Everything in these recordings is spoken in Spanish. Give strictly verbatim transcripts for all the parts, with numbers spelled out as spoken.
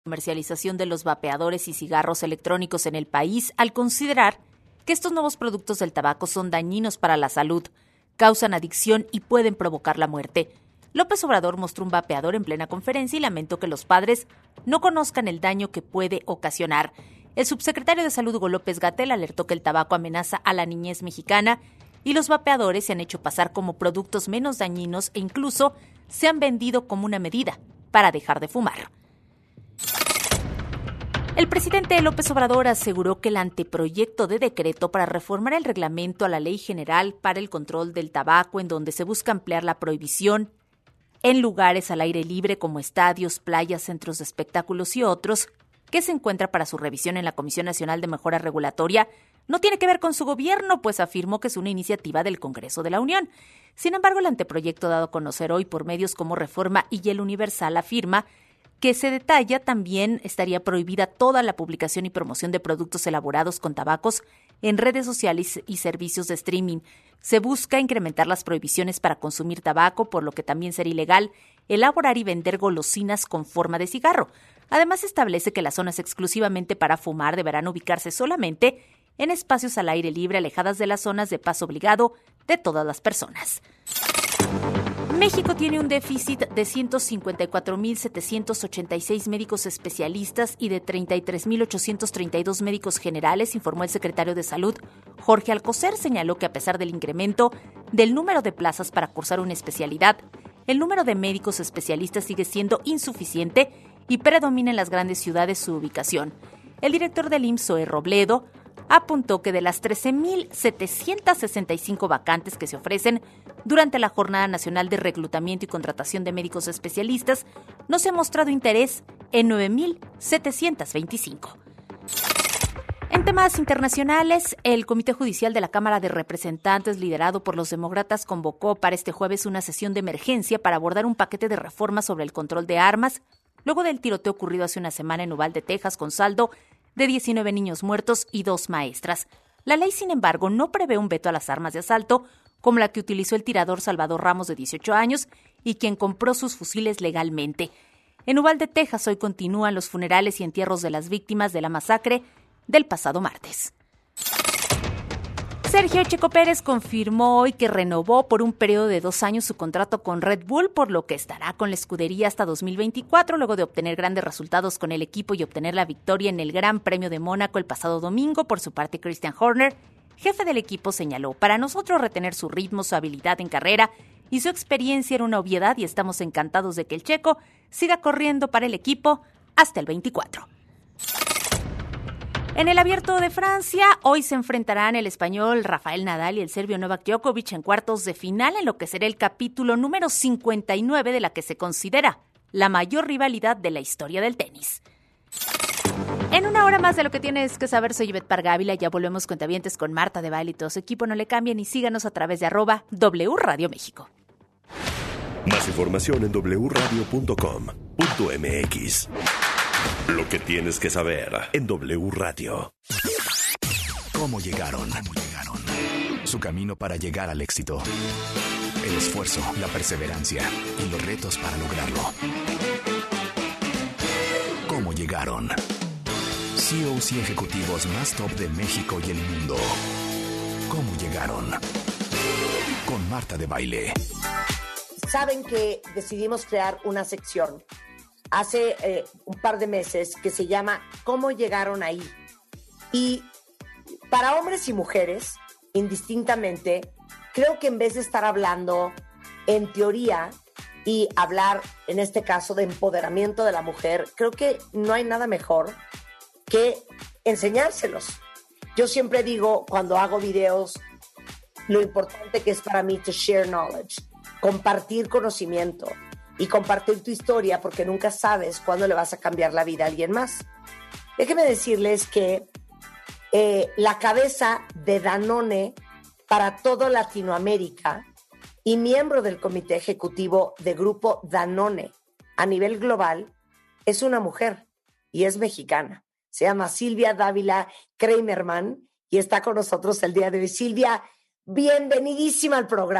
comercialización de los vapeadores y cigarros electrónicos en el país al considerar que estos nuevos productos del tabaco son dañinos para la salud, causan adicción y pueden provocar la muerte. López Obrador mostró un vapeador en plena conferencia y lamentó que los padres no conozcan el daño que puede ocasionar. El subsecretario de Salud, Hugo López-Gatell, alertó que el tabaco amenaza a la niñez mexicana y los vapeadores se han hecho pasar como productos menos dañinos e incluso se han vendido como una medida para dejar de fumar. El presidente López Obrador aseguró que el anteproyecto de decreto para reformar el reglamento a la Ley General para el Control del Tabaco, en donde se busca ampliar la prohibición en lugares al aire libre como estadios, playas, centros de espectáculos y otros, que se encuentra para su revisión en la Comisión Nacional de Mejora Regulatoria, no tiene que ver con su gobierno, pues afirmó que es una iniciativa del Congreso de la Unión. Sin embargo, el anteproyecto dado a conocer hoy por medios como Reforma y El Universal afirma que se detalla también estaría prohibida toda la publicación y promoción de productos elaborados con tabacos en redes sociales y servicios de streaming. Se busca incrementar las prohibiciones para consumir tabaco, por lo que también será ilegal elaborar y vender golosinas con forma de cigarro. Además, establece que las zonas exclusivamente para fumar deberán ubicarse solamente en espacios al aire libre, alejadas de las zonas de paso obligado de todas las personas. México tiene un déficit de ciento cincuenta y cuatro mil setecientos ochenta y seis médicos especialistas y de treinta y tres mil ochocientos treinta y dos médicos generales, informó el secretario de Salud, Jorge Alcocer. Señaló que a pesar del incremento del número de plazas para cursar una especialidad, el número de médicos especialistas sigue siendo insuficiente y predomina en las grandes ciudades su ubicación. El director del I M S S, Zoe Robledo, apuntó que de las trece mil setecientas sesenta y cinco vacantes que se ofrecen durante la Jornada Nacional de Reclutamiento y Contratación de Médicos Especialistas, no se ha mostrado interés en nueve mil setecientos veinticinco. En temas internacionales, el Comité Judicial de la Cámara de Representantes, liderado por los demócratas, convocó para este jueves una sesión de emergencia para abordar un paquete de reformas sobre el control de armas, luego del tiroteo ocurrido hace una semana en Uvalde, Texas, con saldo de diecinueve niños muertos y dos maestras. La ley, sin embargo, no prevé un veto a las armas de asalto, como la que utilizó el tirador Salvador Ramos, de dieciocho años, y quien compró sus fusiles legalmente. En Uvalde, Texas, hoy continúan los funerales y entierros de las víctimas de la masacre del pasado martes. Sergio Checo Pérez confirmó hoy que renovó por un periodo de dos años su contrato con Red Bull, por lo que estará con la escudería hasta dos mil veinticuatro, luego de obtener grandes resultados con el equipo y obtener la victoria en el Gran Premio de Mónaco el pasado domingo. Por su parte, Christian Horner, jefe del equipo, señaló: para nosotros retener su ritmo, su habilidad en carrera y su experiencia era una obviedad y estamos encantados de que el checo siga corriendo para el equipo hasta el veinticuatro. En el Abierto de Francia, hoy se enfrentarán el español Rafael Nadal y el serbio Novak Djokovic en cuartos de final, en lo que será el capítulo número cincuenta y nueve de la que se considera la mayor rivalidad de la historia del tenis. En una hora más de lo que tienes que saber, soy Ivette Pargávila. Ya volvemos cuentavientes con Marta de Baile y todo su equipo. No le cambien y síganos a través de arroba W Radio México. Más información en doble u radio punto com punto m x. Lo que tienes que saber en W Radio. ¿Cómo llegaron? ¿Cómo llegaron? Su camino para llegar al éxito. El esfuerzo, la perseverancia y los retos para lograrlo. ¿Cómo llegaron? C E Os y ejecutivos más top de México y el mundo. ¿Cómo llegaron? Con Marta de Baile. Saben que decidimos crear una sección hace eh, un par de meses que se llama ¿Cómo llegaron ahí? Y para hombres y mujeres, indistintamente, creo que en vez de estar hablando en teoría y hablar, en este caso, de empoderamiento de la mujer, creo que no hay nada mejor que enseñárselos. Yo siempre digo, cuando hago videos, lo importante que es para mí to share knowledge, compartir conocimiento y compartir tu historia, porque nunca sabes cuándo le vas a cambiar la vida a alguien más. Déjenme decirles que eh, la cabeza de Danone para toda Latinoamérica y miembro del comité ejecutivo de Grupo Danone a nivel global es una mujer y es mexicana. Se llama Silvia Dávila Kramerman y está con nosotros el día de hoy. Silvia, bienvenidísima al programa.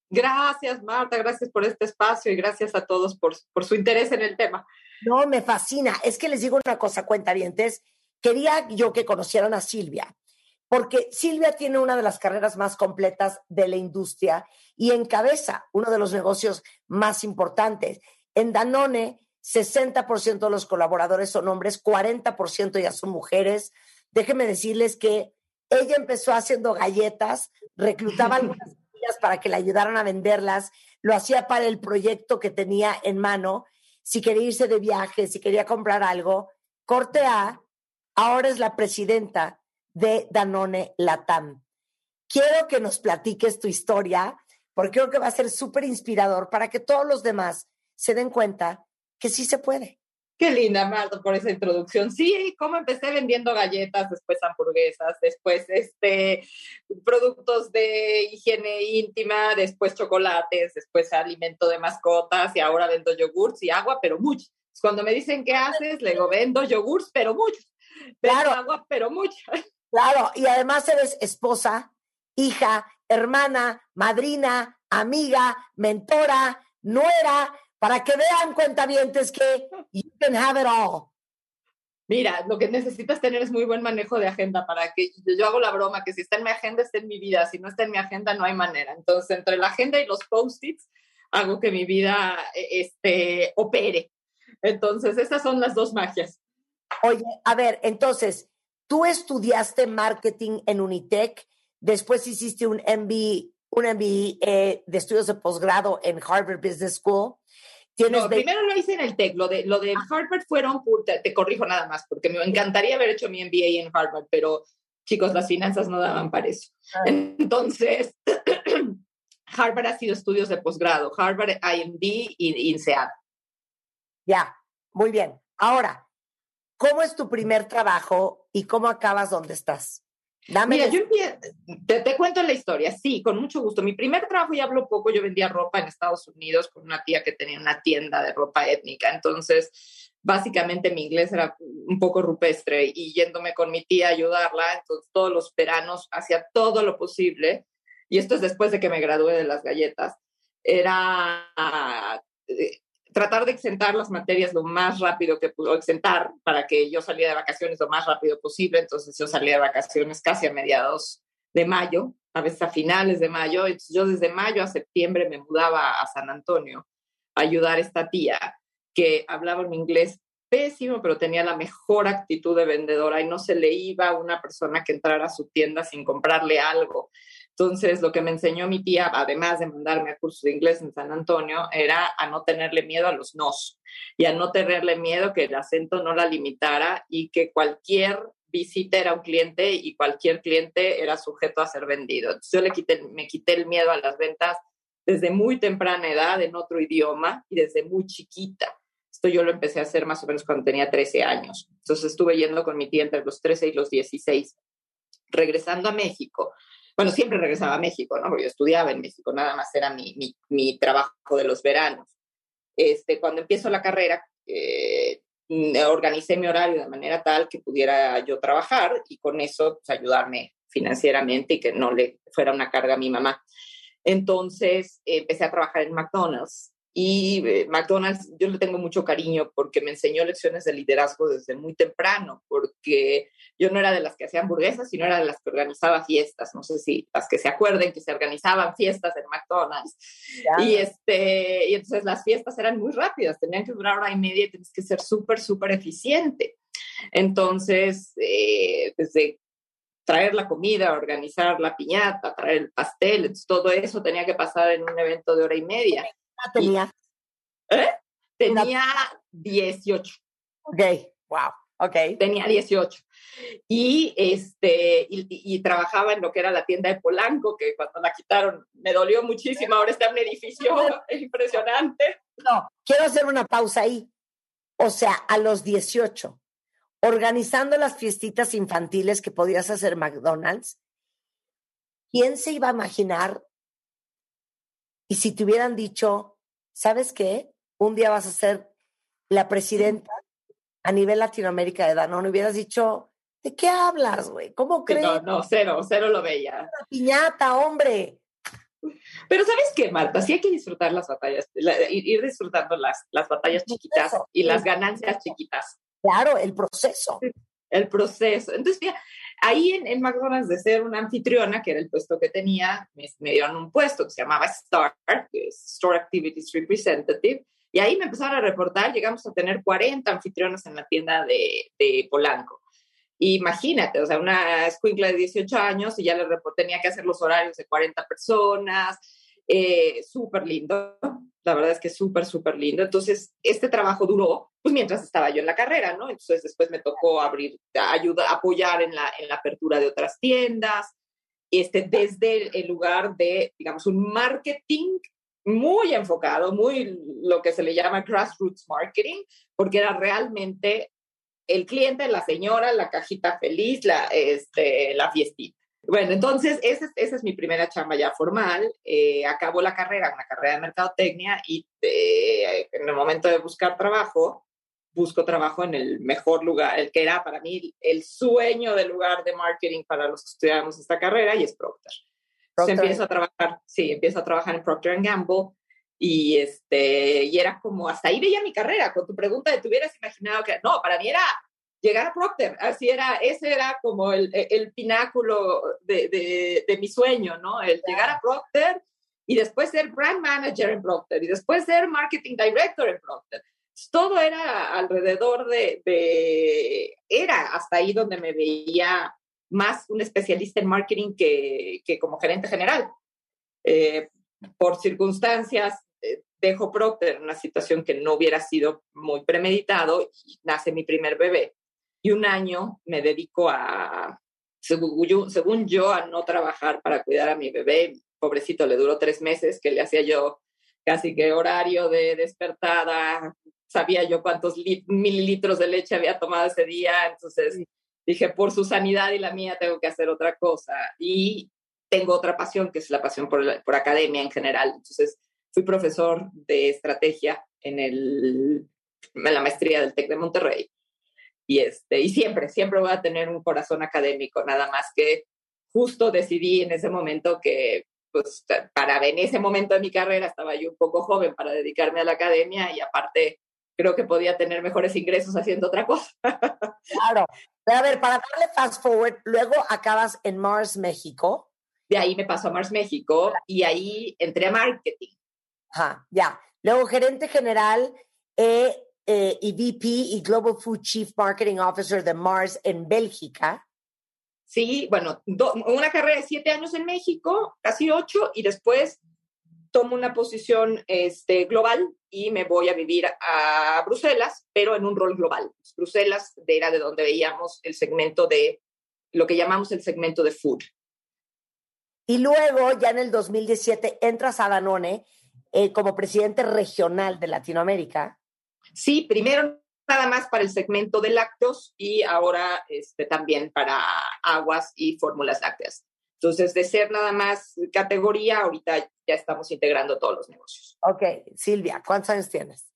Gracias, Marta, gracias por este espacio y gracias a todos por, por su interés en el tema. No, me fascina. Es que les digo una cosa, cuentavientes. Quería yo que conocieran a Silvia, porque Silvia tiene una de las carreras más completas de la industria y encabeza uno de los negocios más importantes. En Danone, sesenta por ciento de los colaboradores son hombres, cuarenta por ciento ya son mujeres. Déjenme decirles que ella empezó haciendo galletas, reclutaba algunas niñas para que le ayudaran a venderlas, lo hacía para el proyecto que tenía en mano, si quería irse de viaje, si quería comprar algo. Corte A, ahora es la presidenta de Danone Latam. Quiero que nos platiques tu historia, porque creo que va a ser súper inspirador para que todos los demás se den cuenta que sí se puede. Qué linda, Marta, por esa introducción. Sí, cómo empecé vendiendo galletas, después hamburguesas, después este, productos de higiene íntima, después chocolates, después alimento de mascotas y ahora vendo yogurts y agua, pero mucho. Cuando me dicen qué haces, le digo, vendo yogurts, pero mucho. Vendo Claro. agua, pero mucho. Claro, y además eres esposa, hija, hermana, madrina, amiga, mentora, nuera, para que vean, cuentavientes, que you can have it all. Mira, lo que necesitas tener es muy buen manejo de agenda para que yo hago la broma que si está en mi agenda, está en mi vida. Si no está en mi agenda, no hay manera. Entonces, entre la agenda y los post-its, hago que mi vida este, opere. Entonces, esas son las dos magias. Oye, a ver, entonces, tú estudiaste marketing en Unitec, después hiciste un M B A, un M B A de estudios de posgrado en Harvard Business School. ¿Tienes No, veinte primero lo hice en el TEC, lo de, lo de Harvard fueron, te, te corrijo nada más, porque me encantaría haber hecho mi M B A en Harvard, pero chicos, las finanzas no daban para eso. Entonces, Harvard ha sido estudios de posgrado, Harvard, I M D y INSEAD. Ya, muy bien. Ahora, ¿cómo es tu primer trabajo y cómo acabas donde estás? Dame Mira, des- yo empie- te, te cuento la historia, sí, con mucho gusto. Mi primer trabajo, y hablo poco, yo vendía ropa en Estados Unidos con una tía que tenía una tienda de ropa étnica. Entonces, básicamente mi inglés era un poco rupestre y yéndome con mi tía a ayudarla, entonces todos los veranos hacía todo lo posible, y esto es después de que me gradué de las galletas, era eh, tratar de exentar las materias lo más rápido que pudo, exentar para que yo saliera de vacaciones lo más rápido posible. Entonces yo salía de vacaciones casi a mediados de mayo, a veces a finales de mayo. Entonces yo desde mayo a septiembre me mudaba a San Antonio a ayudar a esta tía que hablaba un inglés pésimo, pero tenía la mejor actitud de vendedora y no se le iba a una persona que entrara a su tienda sin comprarle algo. Entonces, lo que me enseñó mi tía, además de mandarme a cursos de inglés en San Antonio, era a no tenerle miedo a los nos y a no tenerle miedo que el acento no la limitara y que cualquier visita era un cliente y cualquier cliente era sujeto a ser vendido. Entonces, yo le quité, me quité el miedo a las ventas desde muy temprana edad en otro idioma y desde muy chiquita. Esto yo lo empecé a hacer más o menos cuando tenía trece años. Entonces, estuve yendo con mi tía entre los trece y los dieciséis. Regresando a México, bueno, siempre regresaba a México, ¿no? Porque yo estudiaba en México, nada más era mi, mi, mi trabajo de los veranos. Este, cuando empiezo la carrera, eh, organicé mi horario de manera tal que pudiera yo trabajar y con eso pues, ayudarme financieramente y que no le fuera una carga a mi mamá. Entonces, eh, empecé a trabajar en McDonald's. Y eh, McDonald's yo le tengo mucho cariño porque me enseñó lecciones de liderazgo desde muy temprano, porque yo no era de las que hacía hamburguesas, sino era de las que organizaba fiestas. No sé si las que se acuerden que se organizaban fiestas en McDonald's. Ya. Y, este, y entonces las fiestas eran muy rápidas, tenían que durar hora y media y tenías que ser súper, súper eficiente. Entonces, eh, desde traer la comida, organizar la piñata, traer el pastel, entonces, todo eso tenía que pasar en un evento de hora y media. Tenía. ¿Eh? Tenía dieciocho. Ok, wow, ok. Tenía dieciocho. Y, este, y, y trabajaba en lo que era la tienda de Polanco, que cuando la quitaron me dolió muchísimo. Ahora está en un edificio impresionante. No, quiero hacer una pausa ahí. O sea, a los dieciocho, organizando las fiestitas infantiles que podías hacer McDonald's, ¿quién se iba a imaginar? Y si te hubieran dicho, ¿sabes qué? Un día vas a ser la presidenta a nivel Latinoamérica de Danone, hubieras dicho, ¿de qué hablas, güey? ¿Cómo crees? No, no, cero, cero lo veía. Una piñata, hombre. Pero ¿sabes qué, Marta? Sí hay que disfrutar las batallas, la, ir, ir disfrutando las, las batallas chiquitas y las ganancias chiquitas. Claro, el proceso. El proceso. Entonces, mira, ahí en, en McDonald's, de ser una anfitriona, que era el puesto que tenía, me, me dieron un puesto que se llamaba STAR, que es Store Activities Representative, y ahí me empezaron a reportar, llegamos a tener cuarenta anfitrionas en la tienda de, de Polanco. Imagínate, o sea, una escuincla de dieciocho años y ya le reporté, tenía que hacer los horarios de cuarenta personas, eh, súper lindo, la verdad es que súper, súper lindo. Entonces, este trabajo duró, pues mientras estaba yo en la carrera, ¿no? Entonces, después me tocó abrir, ayudar, apoyar en la, en la apertura de otras tiendas, este, desde el lugar de, digamos, un marketing muy enfocado, muy lo que se le llama grassroots marketing, porque era realmente el cliente, la señora, la cajita feliz, la, este, la fiestita. Bueno, entonces esa es, esa es mi primera chamba ya formal. Eh, acabo la carrera, una carrera de mercadotecnia, y eh, en el momento de buscar trabajo, busco trabajo en el mejor lugar, el que era para mí el sueño del lugar de marketing para los que estudiábamos esta carrera, y es Procter. Entonces empiezo a trabajar, sí, empiezo a trabajar en Procter and Gamble. Y, este, y era como, hasta ahí veía mi carrera. Con tu pregunta de, ¿te hubieras imaginado que? No, para mí era llegar a Procter. Así era, ese era como el, el pináculo de, de, de mi sueño, ¿no? El llegar a Procter y después ser brand manager en Procter y después ser marketing director en Procter. Todo era alrededor de, de, era hasta ahí donde me veía más un especialista en marketing que, que como gerente general. Eh, por circunstancias, eh, dejo Procter en una situación que no hubiera sido muy premeditado, y nace mi primer bebé. Y un año me dedico a, según yo, según yo, a no trabajar para cuidar a mi bebé. Pobrecito, le duró tres meses, que le hacía yo casi que horario de despertada, sabía yo cuántos li- mililitros de leche había tomado ese día, entonces sí. Dije, por su sanidad y la mía tengo que hacer otra cosa. Y tengo otra pasión, que es la pasión por, la, por academia en general. Entonces, fui profesor de estrategia en, el, en la maestría del TEC de Monterrey. Y, este, y siempre, siempre voy a tener un corazón académico, nada más que justo decidí en ese momento que, pues, para en ese momento de mi carrera estaba yo un poco joven para dedicarme a la academia, y aparte creo que podía tener mejores ingresos haciendo otra cosa. Claro. Pero a ver, para darle fast forward, luego acabas en Mars, México. De ahí me pasó a Mars México y ahí entré a marketing. Ajá, ya. Luego gerente general eh, eh, y V P y Global Food Chief Marketing Officer de Mars en Bélgica. Sí, bueno, do, una carrera de siete años en México, casi ocho, y después tomo una posición este, global y me voy a vivir a Bruselas, pero en un rol global. Bruselas era de donde veíamos el segmento de, lo que llamamos el segmento de food. Y luego, ya en el dos mil diecisiete, entras a Danone eh, como presidente regional de Latinoamérica. Sí, primero nada más para el segmento de lácteos y ahora este, también para aguas y fórmulas lácteas. Entonces, de ser nada más categoría, ahorita ya estamos integrando todos los negocios. Ok, Silvia, ¿cuántos años tienes?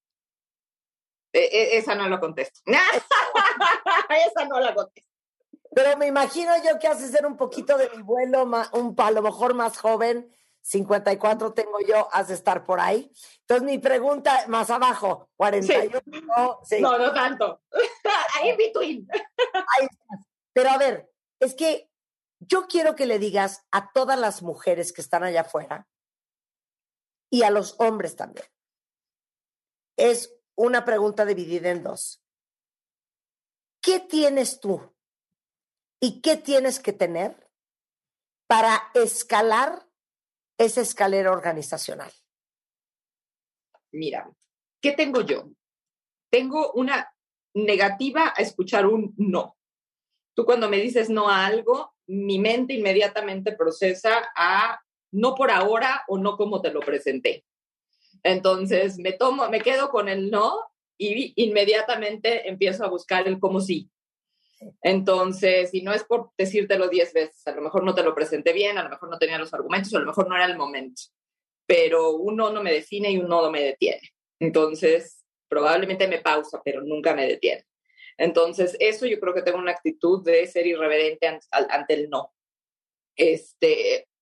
Eh, esa no la contesto. Esa no la contesto. Pero me imagino yo que haces ser un poquito de mi vuelo, un, a lo mejor más joven, cincuenta y cuatro tengo yo, has de estar por ahí. Entonces mi pregunta, más abajo, cuarenta y uno. Sí. Sí. No, no tanto. Ahí en between. Ahí estás. Pero a ver, es que yo quiero que le digas a todas las mujeres que están allá afuera y a los hombres también. Es una pregunta dividida en dos. ¿Qué tienes tú? ¿Y qué tienes que tener para escalar esa escalera organizacional? Mira, ¿qué tengo yo? Tengo una negativa a escuchar un no. Tú cuando me dices no a algo, mi mente inmediatamente procesa a no por ahora o no como te lo presenté. Entonces me tomo, me quedo con el no y inmediatamente empiezo a buscar el cómo sí. Entonces, y no es por decírtelo diez veces, a lo mejor no te lo presenté bien, a lo mejor no tenía los argumentos, o a lo mejor no era el momento, pero un no no me define y un no no me detiene. Entonces, probablemente me pausa, pero nunca me detiene. Entonces, eso yo creo que tengo una actitud de ser irreverente ante, ante el no. Este,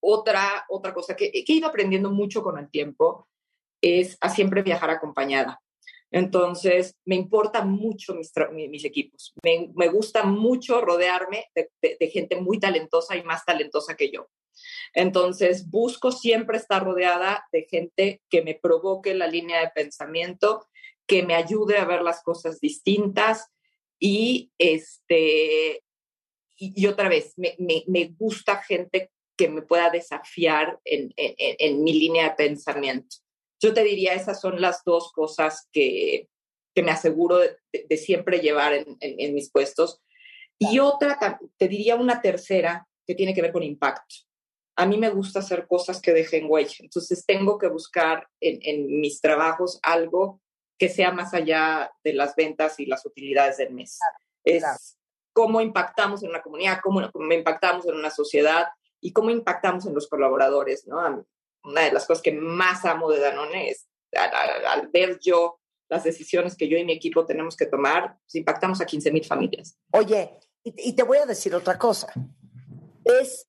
otra, otra cosa que, que he ido aprendiendo mucho con el tiempo es a siempre viajar acompañada. Entonces, me importan mucho mis, mis equipos. Me, me gusta mucho rodearme de, de, de gente muy talentosa y más talentosa que yo. Entonces, busco siempre estar rodeada de gente que me provoque la línea de pensamiento, que me ayude a ver las cosas distintas y, este, y, y otra vez, me, me, me gusta gente que me pueda desafiar en, en, en mi línea de pensamiento. Yo te diría, esas son las dos cosas que, que me aseguro de, de, de siempre llevar en, en, en mis puestos. Y otra, te diría una tercera, que tiene que ver con impacto. A mí me gusta hacer cosas que dejen huella. Entonces tengo que buscar en, en mis trabajos algo que sea más allá de las ventas y las utilidades del mes. Claro, es claro. Cómo impactamos en una comunidad, cómo, cómo impactamos en una sociedad y cómo impactamos en los colaboradores, ¿no? Una de las cosas que más amo de Danone es al, al, al ver yo las decisiones que yo y mi equipo tenemos que tomar, pues impactamos a quince mil familias. Oye, y, y te voy a decir otra cosa. Es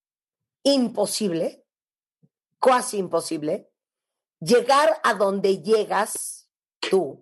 imposible, casi imposible, llegar a donde llegas tú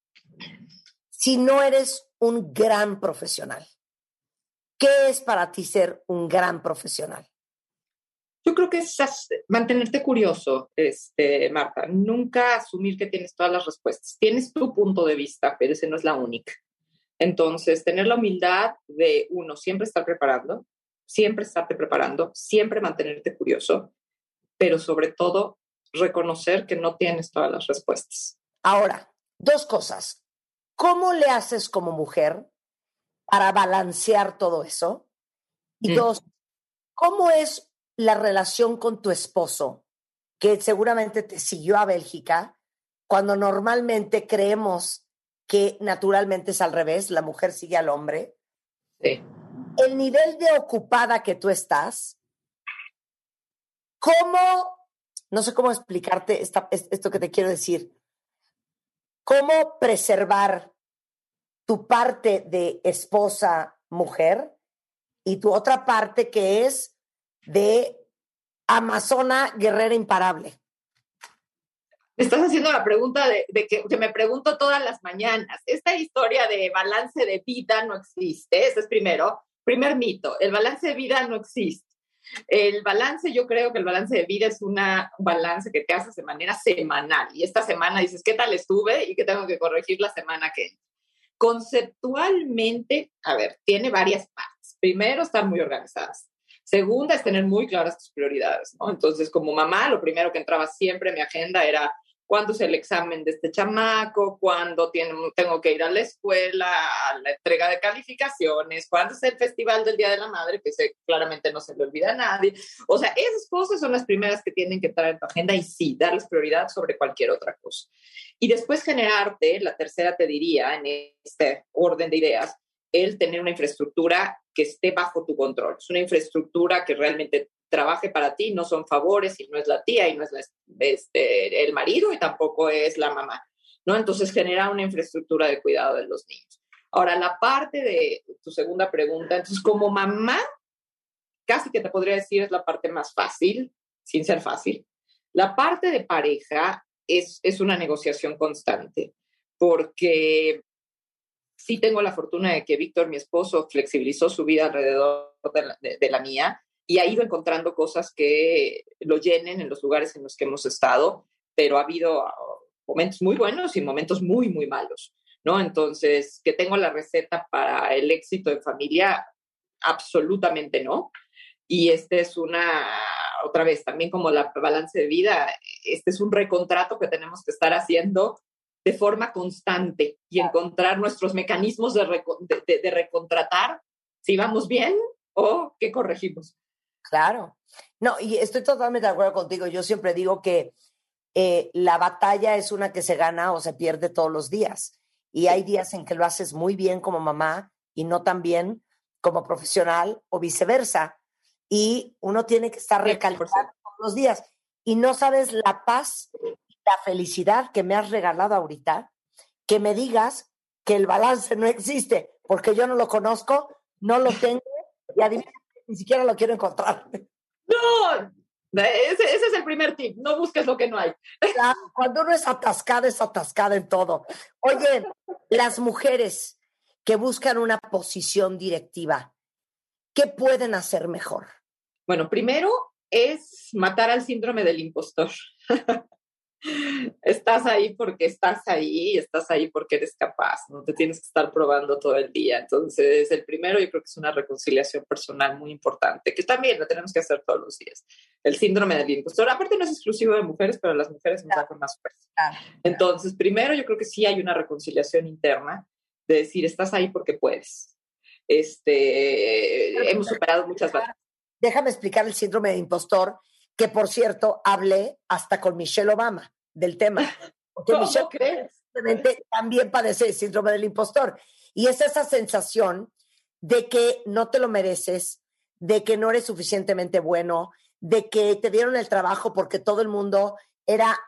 si no eres un gran profesional. ¿Qué es para ti ser un gran profesional? Yo creo que es mantenerte curioso, este, Marta. Nunca asumir que tienes todas las respuestas. Tienes tu punto de vista, pero ese no es la única. Entonces, tener la humildad de, uno, siempre estar preparando, siempre estarte preparando, siempre mantenerte curioso, pero sobre todo, reconocer que no tienes todas las respuestas. Ahora, dos cosas. ¿Cómo le haces como mujer para balancear todo eso? Y mm. dos, ¿cómo es la relación con tu esposo, que seguramente te siguió a Bélgica, cuando normalmente creemos que naturalmente es al revés, la mujer sigue al hombre? Sí. El nivel de ocupada que tú estás, ¿cómo, no sé cómo explicarte esta, esto que te quiero decir, cómo preservar tu parte de esposa mujer y tu otra parte que es de amazona guerrera imparable? Me estás haciendo la pregunta de, de que, que me pregunto todas las mañanas. Esta historia de balance de vida no existe. Ese es primero. Primer mito. El balance de vida no existe. El balance, yo creo que el balance de vida es una, un balance que te haces de manera semanal. Y esta semana dices, ¿qué tal estuve? Y ¿qué tengo que corregir la semana que entra? Conceptualmente, a ver, tiene varias partes. Primero, estar muy organizadas. Segunda es tener muy claras tus prioridades, ¿no? Entonces, como mamá, lo primero que entraba siempre en mi agenda era cuándo es el examen de este chamaco, cuándo tiene, tengo que ir a la escuela, a la entrega de calificaciones, cuándo es el festival del Día de la Madre, que sé, claramente no se le olvida a nadie. O sea, esas cosas son las primeras que tienen que estar en tu agenda y sí, darles prioridad sobre cualquier otra cosa. Y después generarte, la tercera te diría, en este orden de ideas, el tener una infraestructura que esté bajo tu control. Es una infraestructura que realmente trabaje para ti, no son favores y no es la tía y no es la, este, el marido y tampoco es la mamá, ¿no? Entonces genera una infraestructura de cuidado de los niños. Ahora, la parte de tu segunda pregunta, entonces como mamá, casi que te podría decir es la parte más fácil, sin ser fácil. La parte de pareja es, es una negociación constante, porque sí tengo la fortuna de que Víctor, mi esposo, flexibilizó su vida alrededor de la, de, de la mía y ha ido encontrando cosas que lo llenen en los lugares en los que hemos estado, pero ha habido momentos muy buenos y momentos muy, muy malos, ¿no? Entonces, ¿que tengo la receta para el éxito en familia? Absolutamente no. Y este es una, otra vez, también como la balance de vida, este es un recontrato que tenemos que estar haciendo de forma constante y encontrar nuestros mecanismos de, reco- de, de, de recontratar si vamos bien o qué corregimos. Claro. No, y estoy totalmente de acuerdo contigo. Yo siempre digo que eh, la batalla es una que se gana o se pierde todos los días. Y hay días en que lo haces muy bien como mamá y no tan bien como profesional o viceversa. Y uno tiene que estar recalcando todos los días. Y no sabes la paz y la felicidad que me has regalado ahorita, que me digas que el balance no existe, porque yo no lo conozco, no lo tengo y adivina, ni siquiera lo quiero encontrar. No, ese, ese es el primer tip, no busques lo que no hay. Claro, cuando uno es atascada, es atascada en todo. Oye, las mujeres que buscan una posición directiva, ¿qué pueden hacer mejor? Bueno, primero es matar al síndrome del impostor. Estás ahí porque estás ahí, estás ahí porque eres capaz, no te tienes que estar probando todo el día. Entonces, el primero yo creo que es una reconciliación personal muy importante, que también la tenemos que hacer todos los días. El síndrome del impostor, aparte no es exclusivo de mujeres, pero las mujeres nos da con más fuerza. Entonces, primero yo creo que sí hay una reconciliación interna de decir, estás ahí porque puedes. Este, hemos superado muchas batallas. Déjame explicar el síndrome de impostor, que por cierto, hablé hasta con Michelle Obama del tema. Porque ¿Cómo Michelle crees? también padece el síndrome del impostor. Y es esa sensación de que no te lo mereces, de que no eres suficientemente bueno, de que te dieron el trabajo porque todo el mundo era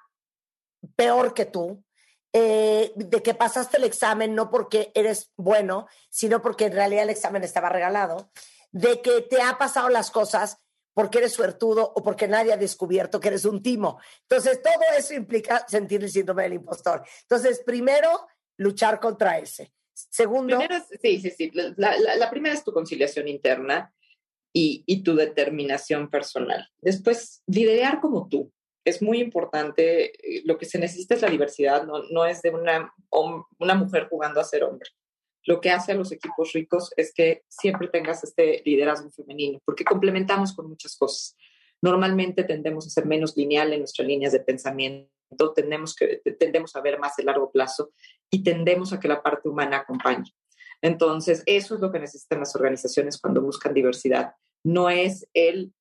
peor que tú, eh, de que pasaste el examen no porque eres bueno, sino porque en realidad el examen estaba regalado, de que te ha pasado las cosas porque eres suertudo o porque nadie ha descubierto que eres un timo. Entonces, todo eso implica sentir el síndrome del impostor. Entonces, primero, luchar contra ese. Segundo... Primero es, sí, sí, sí. La, la, la primera es tu conciliación interna y, y tu determinación personal. Después, liderar como tú. Es muy importante. Lo que se necesita es la diversidad. No, no es de una, una mujer jugando a ser hombre. Lo que hace a los equipos ricos es que siempre tengas este liderazgo femenino, porque complementamos con muchas cosas. Normalmente tendemos a ser menos lineal en nuestras líneas de pensamiento, tendemos, que, tendemos a ver más el largo plazo y tendemos a que la parte humana acompañe. Entonces, eso es lo que necesitan las organizaciones cuando buscan diversidad. No es el,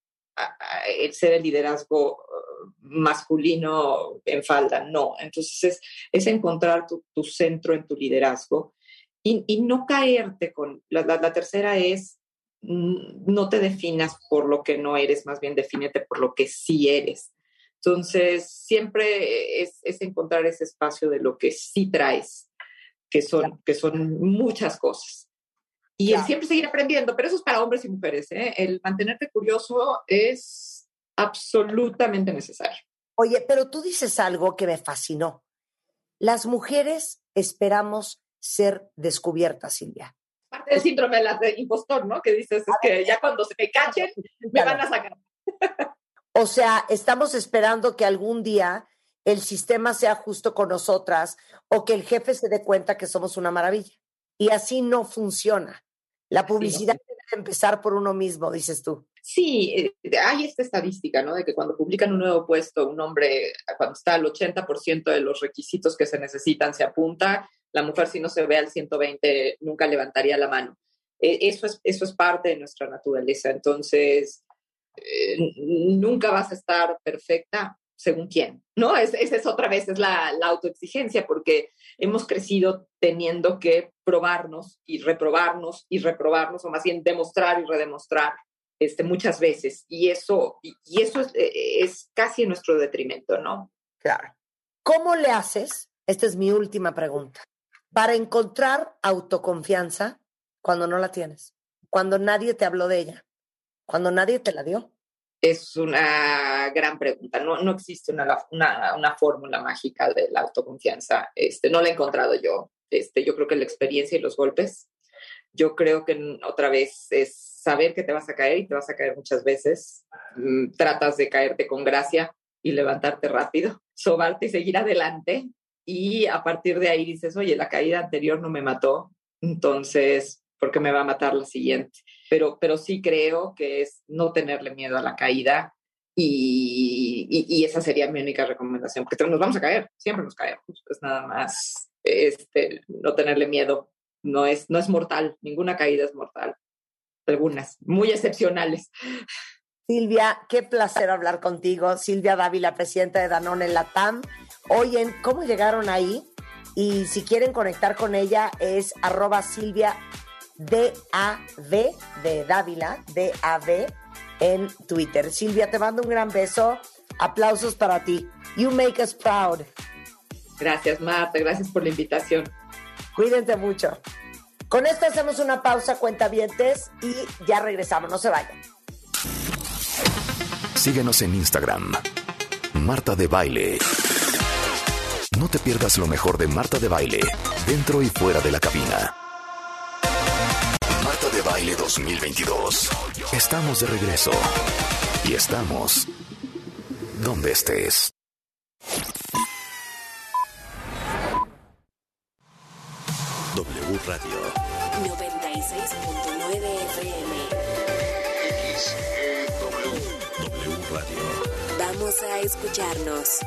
el ser el liderazgo masculino en falda, no. Entonces, es, es encontrar tu, tu centro en tu liderazgo. Y, y no caerte con... La, la, la tercera es, no te definas por lo que no eres, más bien defínete por lo que sí eres. Entonces, siempre es, es encontrar ese espacio de lo que sí traes, que son, que son muchas cosas. Y el siempre seguir aprendiendo, pero eso es para hombres y mujeres, ¿eh? El mantenerte curioso es absolutamente necesario. Oye, pero tú dices algo que me fascinó. Las mujeres esperamos ser descubierta, Silvia. Parte del síndrome del impostor, ¿no? Que dices, es que ya cuando se me cachen, me van a sacar. O sea, estamos esperando que algún día el sistema sea justo con nosotras o que el jefe se dé cuenta que somos una maravilla. Y así no funciona. La publicidad sí, no. debe empezar por uno mismo, dices tú. Sí, hay esta estadística, ¿no? De que cuando publican un nuevo puesto, un hombre, cuando está al ochenta por ciento de los requisitos que se necesitan, se apunta. La mujer, si no se ve al ciento veinte, nunca levantaría la mano. Eh, eso, es, eso es parte de nuestra naturaleza. Entonces, eh, nunca vas a estar perfecta según quién, ¿no? Esa es, es otra vez, es la, la autoexigencia, porque hemos crecido teniendo que probarnos y reprobarnos y reprobarnos, o más bien demostrar y redemostrar este, muchas veces. Y eso, y, y eso es, es casi en nuestro detrimento, ¿no? Claro. ¿Cómo le haces? Esta es mi última pregunta. Para encontrar autoconfianza cuando no la tienes, cuando nadie te habló de ella, cuando nadie te la dio. Es una gran pregunta. No, no existe una, una, una fórmula mágica de la autoconfianza. Este, no la he encontrado yo. Este, yo creo que la experiencia y los golpes. Yo creo que otra vez es saber que te vas a caer y te vas a caer muchas veces. Mm, tratas de caerte con gracia y levantarte rápido, sobarte y seguir adelante. Y a partir de ahí dices, oye, la caída anterior no me mató, entonces, ¿por qué me va a matar la siguiente? Pero, pero sí creo que es no tenerle miedo a la caída y, y, y esa sería mi única recomendación, porque nos vamos a caer, siempre nos caemos, pues nada más este, no tenerle miedo. No es, no es mortal, ninguna caída es mortal. Algunas, muy excepcionales. Silvia, qué placer hablar contigo. Silvia Dávila, presidenta de Danone Latam. Oye, ¿cómo llegaron ahí? Y si quieren conectar con ella es arroba Silvia D A V de Dávila, D A V en Twitter. Silvia, te mando un gran beso. Aplausos para ti. You make us proud. Gracias, Marta. Gracias por la invitación. Cuídense mucho. Con esto hacemos una pausa, cuentavientes, y ya regresamos. No se vayan. Síguenos en Instagram. Marta de Baile. No te pierdas lo mejor de Marta de Baile, dentro y fuera de la cabina. Marta de Baile dos mil veintidós. Estamos de regreso. Y estamos donde estés. W Radio noventa y seis punto nueve F M. X E W. W Radio. Vamos a escucharnos.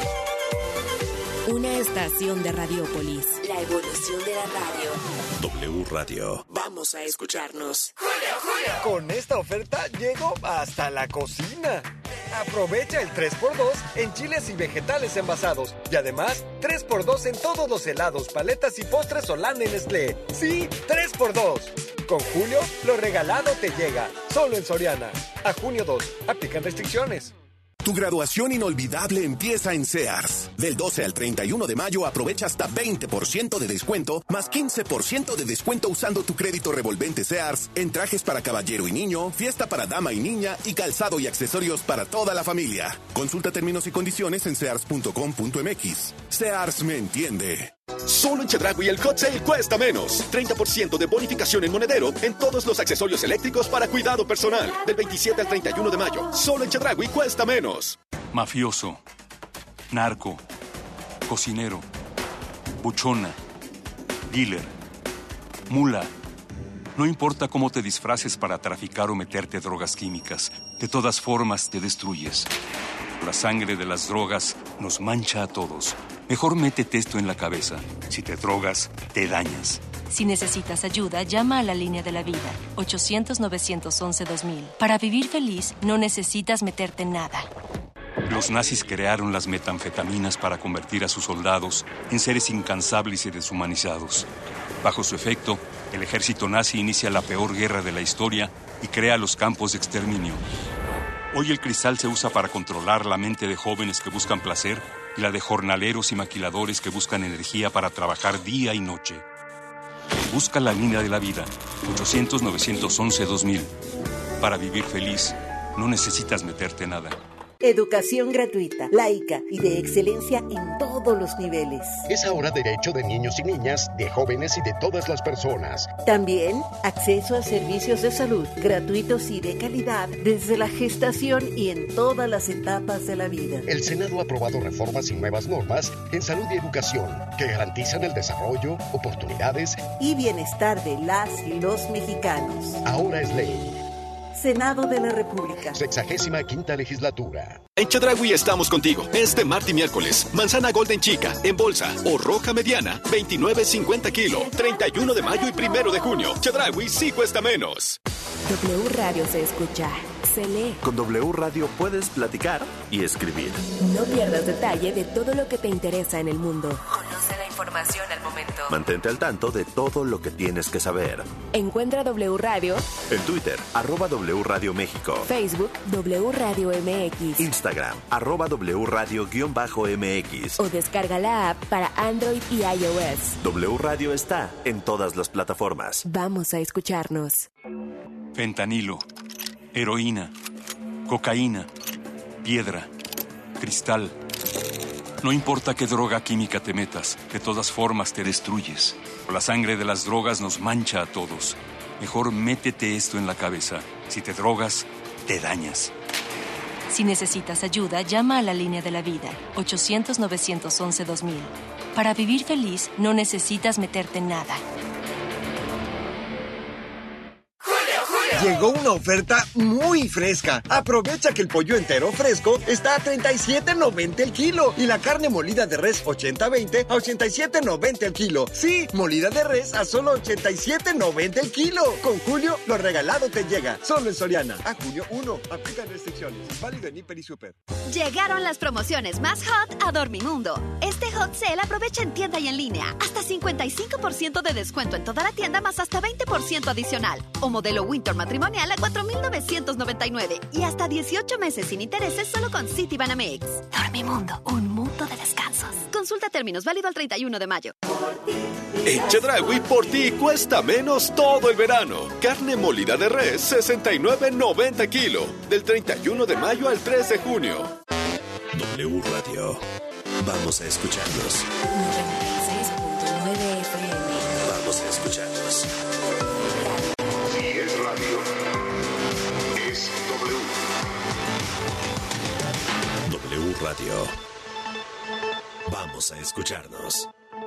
Una estación de Radiópolis. La evolución de la radio. W Radio. Vamos a escucharnos. Con esta oferta llego hasta la cocina. Aprovecha el tres por dos en chiles y vegetales envasados. Y además, tres por dos en todos los helados, paletas y postres Solana en Nestlé. Sí, tres por dos. Con Julio, lo regalado te llega. Solo en Soriana. A junio dos. Aplican restricciones. Tu graduación inolvidable empieza en Sears. Del doce al treinta y uno de mayo aprovecha hasta veinte por ciento de descuento, más quince por ciento de descuento usando tu crédito revolvente Sears en trajes para caballero y niño, fiesta para dama y niña y calzado y accesorios para toda la familia. Consulta términos y condiciones en sears punto com punto m x. Sears me entiende. Solo en Chedraui el Hot Sale cuesta menos. treinta por ciento de bonificación en monedero en todos los accesorios eléctricos para cuidado personal. Del veintisiete al treinta y uno de mayo. Solo en Chedraui cuesta menos. Mafioso, narco, cocinero, buchona, dealer, mula. No importa cómo te disfraces para traficar o meterte drogas químicas, de todas formas te destruyes. La sangre de las drogas nos mancha a todos. Mejor métete esto en la cabeza. Si te drogas, te dañas. Si necesitas ayuda, llama a la línea de la vida, ochocientos, novecientos once, dos mil. Para vivir feliz, no necesitas meterte en nada. Los nazis crearon las metanfetaminas para convertir a sus soldados en seres incansables y deshumanizados. Bajo su efecto, el ejército nazi inicia la peor guerra de la historia y crea los campos de exterminio. Hoy el cristal se usa para controlar la mente de jóvenes que buscan placer y la de jornaleros y maquiladores que buscan energía para trabajar día y noche. Busca la línea de la vida, ochocientos, novecientos once, dos mil. Para vivir feliz, no necesitas meterte nada. Educación gratuita, laica y de excelencia en todos los niveles. Es ahora derecho de niños y niñas, de jóvenes y de todas las personas. También acceso a servicios de salud gratuitos y de calidad desde la gestación y en todas las etapas de la vida. El Senado ha aprobado reformas y nuevas normas en salud y educación que garantizan el desarrollo, oportunidades y bienestar de las y los mexicanos. Ahora es ley. Senado de la República. Sexagésima quinta legislatura. En Chedraui estamos contigo. Este martes y miércoles. Manzana Golden Chica, en bolsa o roja mediana, veintinueve cincuenta kilo. treinta y uno de mayo y primero de junio. Chedraui sí cuesta menos. W Radio se escucha, se lee. Con W Radio puedes platicar y escribir. No pierdas detalle de todo lo que te interesa en el mundo. Conoce la información al momento. Mantente al tanto de todo lo que tienes que saber. Encuentra W Radio en Twitter, arroba W Radio México. Facebook, W Radio M X. Instagram, arroba W Radio guión bajo M X. O descarga la app para Android y iOS. W Radio está en todas las plataformas. Vamos a escucharnos. Fentanilo, heroína, cocaína, piedra, cristal. No importa qué droga química te metas, de todas formas te destruyes. La sangre de las drogas nos mancha a todos. Mejor métete esto en la cabeza. Si te drogas, te dañas. Si necesitas ayuda, llama a la línea de la vida, ochocientos, novecientos once, dos mil. Para vivir feliz, no necesitas meterte en nada. Llegó una oferta muy fresca. Aprovecha que el pollo entero fresco está a treinta y siete noventa el kilo y la carne molida de res ochenta veinte a ochenta y siete noventa el kilo. Sí, molida de res a solo ochenta y siete noventa el kilo. Con Julio, lo regalado te llega. Solo en Soriana. A junio uno. Aplican restricciones. Válido en Hiper y Super. Llegaron las promociones más hot a Dormimundo. Este hot sale aprovecha en tienda y en línea. Hasta cincuenta y cinco por ciento de descuento en toda la tienda más hasta veinte por ciento adicional. O modelo Winter matrimonial a cuatro mil novecientos noventa y nueve y hasta dieciocho meses sin intereses solo con Citibanamex. Dormimundo, un mundo de descansos. Consulta términos, válido al treinta y uno de mayo. Por ti. En Chedraui, por ti cuesta menos todo el verano. Carne molida de res, sesenta y nueve noventa kilo. Del treinta y uno de mayo al tres de junio. W Radio. Vamos a escucharnos. noventa y seis punto nueve F M. Vamos a escucharnos. Si es radio, es W. W Radio. Vamos a escucharnos.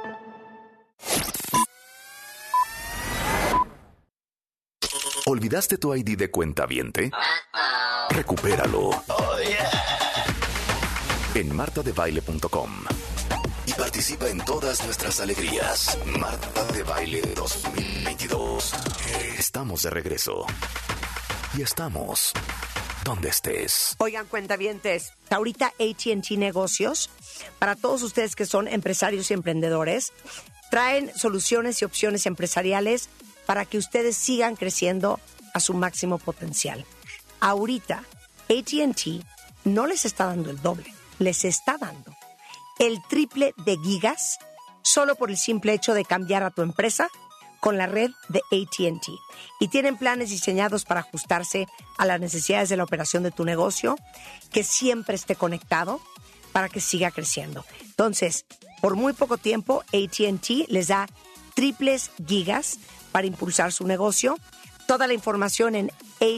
¿Olvidaste tu I D de cuentaviente? Recupéralo. Oh, yeah. En marta de baile punto com. Y participa en todas nuestras alegrías. Marta de Baile dos mil veintidós. Estamos de regreso. Y estamos donde estés. Oigan, cuentavientes, ahorita A T and T Negocios, para todos ustedes que son empresarios y emprendedores, traen soluciones y opciones empresariales para que ustedes sigan creciendo a su máximo potencial. Ahorita, A T and T no les está dando el doble, les está dando el triple de gigas solo por el simple hecho de cambiar a tu empresa con la red de A T and T. Y tienen planes diseñados para ajustarse a las necesidades de la operación de tu negocio, que siempre esté conectado para que siga creciendo. Entonces, por muy poco tiempo, A T and T les da triples gigas para impulsar su negocio. Toda la información en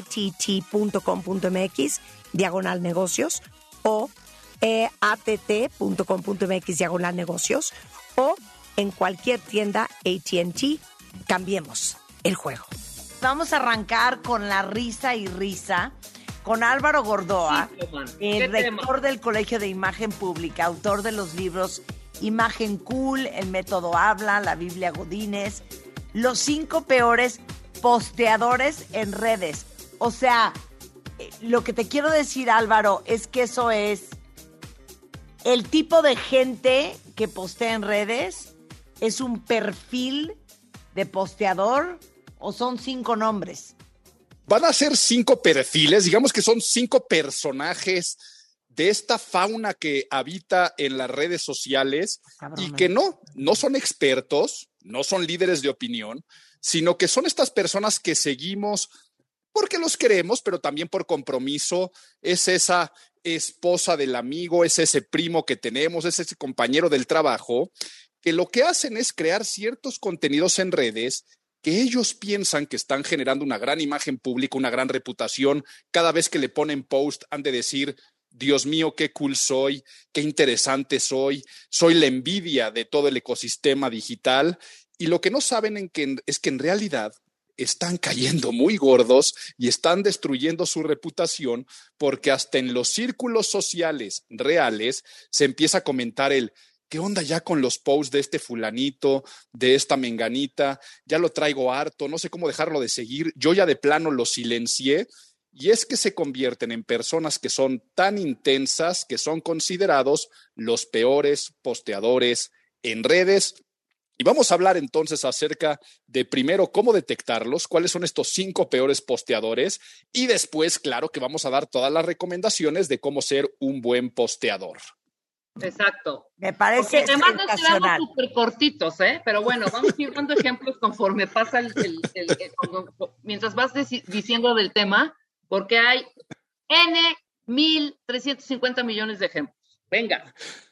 att.com.mx diagonal negocios o eh, att.com.mx diagonal negocios o en cualquier tienda A T and T. Cambiemos el juego. Vamos a arrancar con la risa y risa con Álvaro Gordoa, sí, el rector del Colegio de Imagen Pública, autor de los libros Imagen Cool, El Método Habla, La Biblia Godínez, los cinco peores posteadores en redes. O sea, lo que te quiero decir, Álvaro, es que eso es el tipo de gente que postea en redes. ¿Es un perfil de posteador o son cinco nombres? Van a ser cinco perfiles, digamos que son cinco personajes de esta fauna que habita en las redes sociales. Cabrón, y que no, no son expertos, no son líderes de opinión, sino que son estas personas que seguimos porque los queremos, pero también por compromiso. Es esa esposa del amigo, es ese primo que tenemos, es ese compañero del trabajo, que lo que hacen es crear ciertos contenidos en redes que ellos piensan que están generando una gran imagen pública, una gran reputación. Cada vez que le ponen post han de decir: Dios mío, qué cool soy, qué interesante soy, soy la envidia de todo el ecosistema digital. Y lo que no saben en que, es que en realidad están cayendo muy gordos y están destruyendo su reputación, porque hasta en los círculos sociales reales se empieza a comentar el: ¿qué onda ya con los posts de este fulanito, de esta menganita? Ya lo traigo harto, no sé cómo dejarlo de seguir. Yo ya de plano lo silencié. Y es que se convierten en personas que son tan intensas que son considerados los peores posteadores en redes. Y vamos a hablar entonces acerca de, primero, cómo detectarlos, cuáles son estos cinco peores posteadores, y después, claro, que vamos a dar todas las recomendaciones de cómo ser un buen posteador. Exacto. Me parece Porque además nos sensacional. quedamos súper cortitos, ¿eh? Pero bueno, vamos a ir dando ejemplos conforme pasa el, el, el, el, el mientras vas deci- diciendo del tema, porque hay N mil trescientos cincuenta millones de ejemplos. Venga.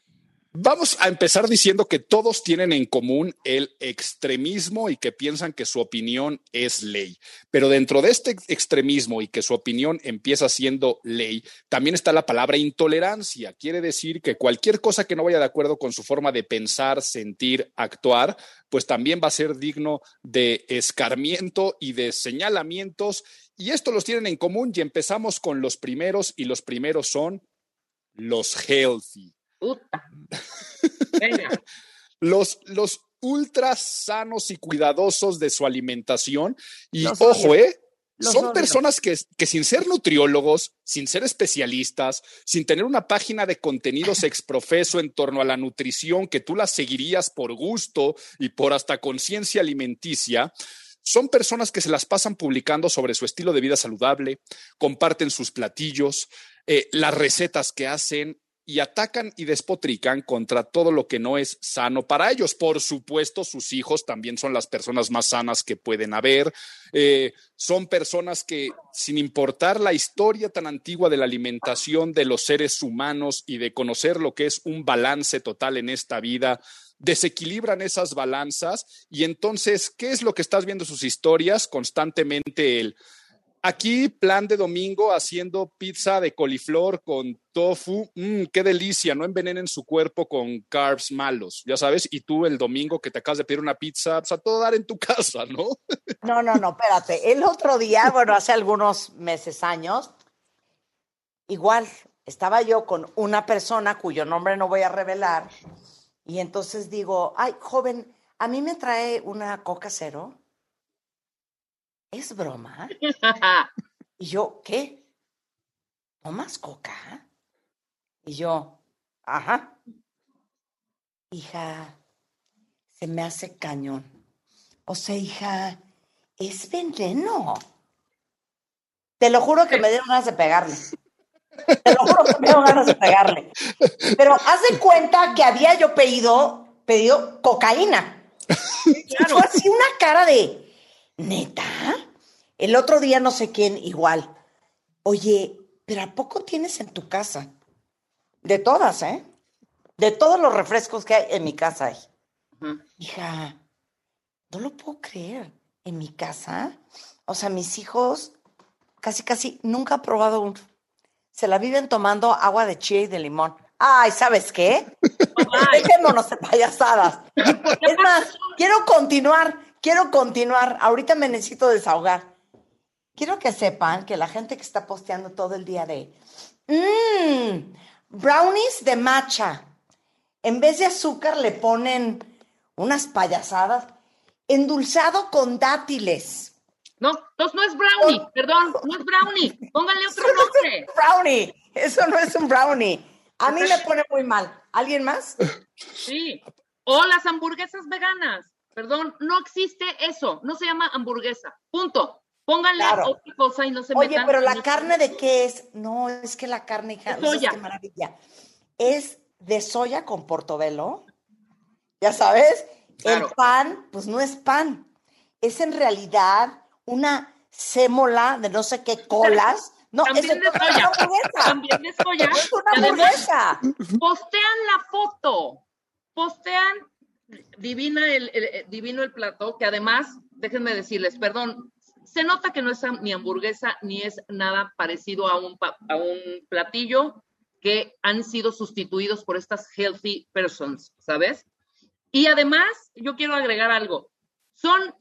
Vamos a empezar diciendo que todos tienen en común el extremismo y que piensan que su opinión es ley. Pero dentro de este extremismo y que su opinión empieza siendo ley, también está la palabra intolerancia. Quiere decir que cualquier cosa que no vaya de acuerdo con su forma de pensar, sentir, actuar, pues también va a ser digno de escarmiento y de señalamientos. Y esto los tienen en común, y empezamos con los primeros, y los primeros son los healthy. Puta. los, los ultra sanos y cuidadosos de su alimentación. Y Los ojo, odio. ¿eh? Los Son odio. personas que, que sin ser nutriólogos, sin ser especialistas, sin tener una página de contenidos exprofeso en torno a la nutrición que tú las seguirías por gusto y por hasta conciencia alimenticia, son personas que se las pasan publicando sobre su estilo de vida saludable, comparten sus platillos, eh, las recetas que hacen, y atacan y despotrican contra todo lo que no es sano para ellos. Por supuesto, sus hijos también son las personas más sanas que pueden haber. Eh, son personas que, sin importar la historia tan antigua de la alimentación de los seres humanos y de conocer lo que es un balance total en esta vida, desequilibran esas balanzas. Y entonces, ¿qué es lo que estás viendo en sus historias? Constantemente el... Aquí, plan de domingo, haciendo pizza de coliflor con tofu. Mmm, qué delicia, no envenenen su cuerpo con carbs malos, ya sabes. Y tú el domingo que te acabas de pedir una pizza, pues a todo dar en tu casa, ¿no? No, no, no, espérate. El otro día, bueno, hace algunos meses, años, igual, estaba yo con una persona cuyo nombre no voy a revelar, y entonces digo, ay, joven, ¿a mí me trae una Coca Cero? ¿Es broma? Y yo, ¿qué? ¿Tomas coca? Y yo, ajá. Hija, se me hace cañón. O sea, hija, es veneno. Te lo juro que me dieron ganas de pegarle. Te lo juro que me dieron ganas de pegarle. Pero haz de cuenta que había yo pedido, pedido cocaína. Claro. Fue así una cara de... ¿Neta? El otro día no sé quién igual. Oye, ¿pero a poco tienes en tu casa? De todas, ¿eh? De todos los refrescos que hay en mi casa hay. Uh-huh. Hija, no lo puedo creer. ¿En mi casa? O sea, mis hijos casi, casi nunca han probado uno. Se la viven tomando agua de chía y de limón. Ay, ¿sabes qué? Dejémonos de payasadas. Es más, quiero continuar. Quiero continuar. Ahorita me necesito desahogar. Quiero que sepan que la gente que está posteando todo el día de mmm, brownies de matcha. En vez de azúcar le ponen unas payasadas. Endulzado con dátiles. No, entonces no es brownie. No, perdón, no es brownie. Pónganle otro eso nombre. No es un brownie. Eso no es un brownie. A mí me pone muy mal. ¿Alguien más? Sí. O las hamburguesas veganas. Perdón, no existe eso, no se llama hamburguesa, punto. Pónganle claro. Otra cosa y no se Oye, metan. Oye, pero la carne de qué es? No, es que la carne, hija, no sabes qué maravilla. Es de soya con portobelo, ya sabes. Claro. El pan, pues no es pan, es en realidad una sémola de no sé qué colas. No, también es de soya. También de soya. Es una hamburguesa. Postean la foto, postean divina el, el, divino el plato, que además, déjenme decirles, perdón, se nota que no es ni hamburguesa ni es nada parecido a un, a un platillo que han sido sustituidos por estas healthy persons, ¿sabes? Y además, yo quiero agregar algo. Son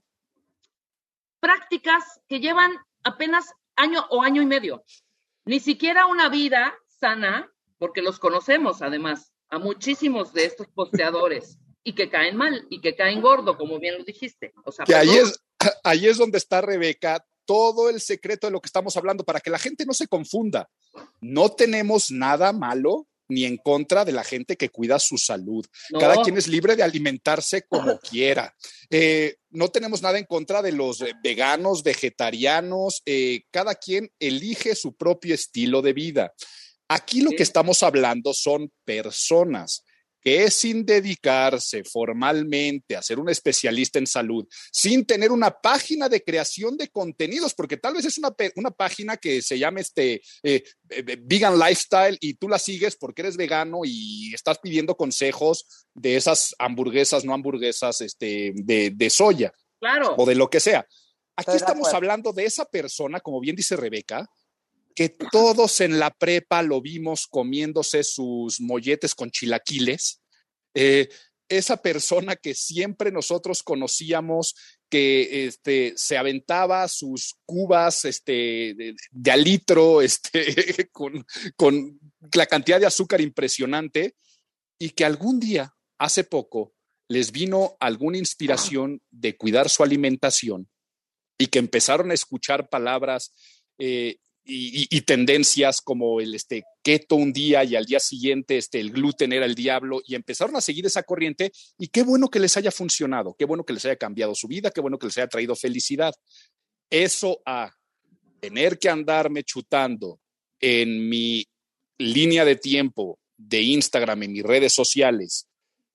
prácticas que llevan apenas año o año y medio. Ni siquiera una vida sana, porque los conocemos además, a muchísimos de estos posteadores. Y que caen mal, y que caen gordo, como bien lo dijiste. O sea, que ahí es, ahí es donde está, Rebeca, todo el secreto de lo que estamos hablando, para que la gente no se confunda. No tenemos nada malo ni en contra de la gente que cuida su salud. No. Cada quien es libre de alimentarse como quiera. Eh, no tenemos nada en contra de los veganos, vegetarianos. Eh, cada quien elige su propio estilo de vida. Aquí lo sí. que estamos hablando son personas que sin dedicarse formalmente a ser un especialista en salud, sin tener una página de creación de contenidos, porque tal vez es una, una página que se llama este, eh, Vegan Lifestyle y tú la sigues porque eres vegano y estás pidiendo consejos de esas hamburguesas, no hamburguesas este, de, de soya. Claro. O de lo que sea. Aquí Estoy estamos hablando de esa persona, como bien dice Rebeca, que todos en la prepa lo vimos comiéndose sus molletes con chilaquiles. Eh, esa persona que siempre nosotros conocíamos que este, se aventaba sus cubas este, de, de a litro este, con, con la cantidad de azúcar impresionante y que algún día, hace poco, les vino alguna inspiración de cuidar su alimentación y que empezaron a escuchar palabras eh, Y, y, y tendencias como el este, keto un día y al día siguiente este, el gluten era el diablo y empezaron a seguir esa corriente y qué bueno que les haya funcionado, qué bueno que les haya cambiado su vida, qué bueno que les haya traído felicidad. Eso a tener que andarme chutando en mi línea de tiempo de Instagram, en mis redes sociales,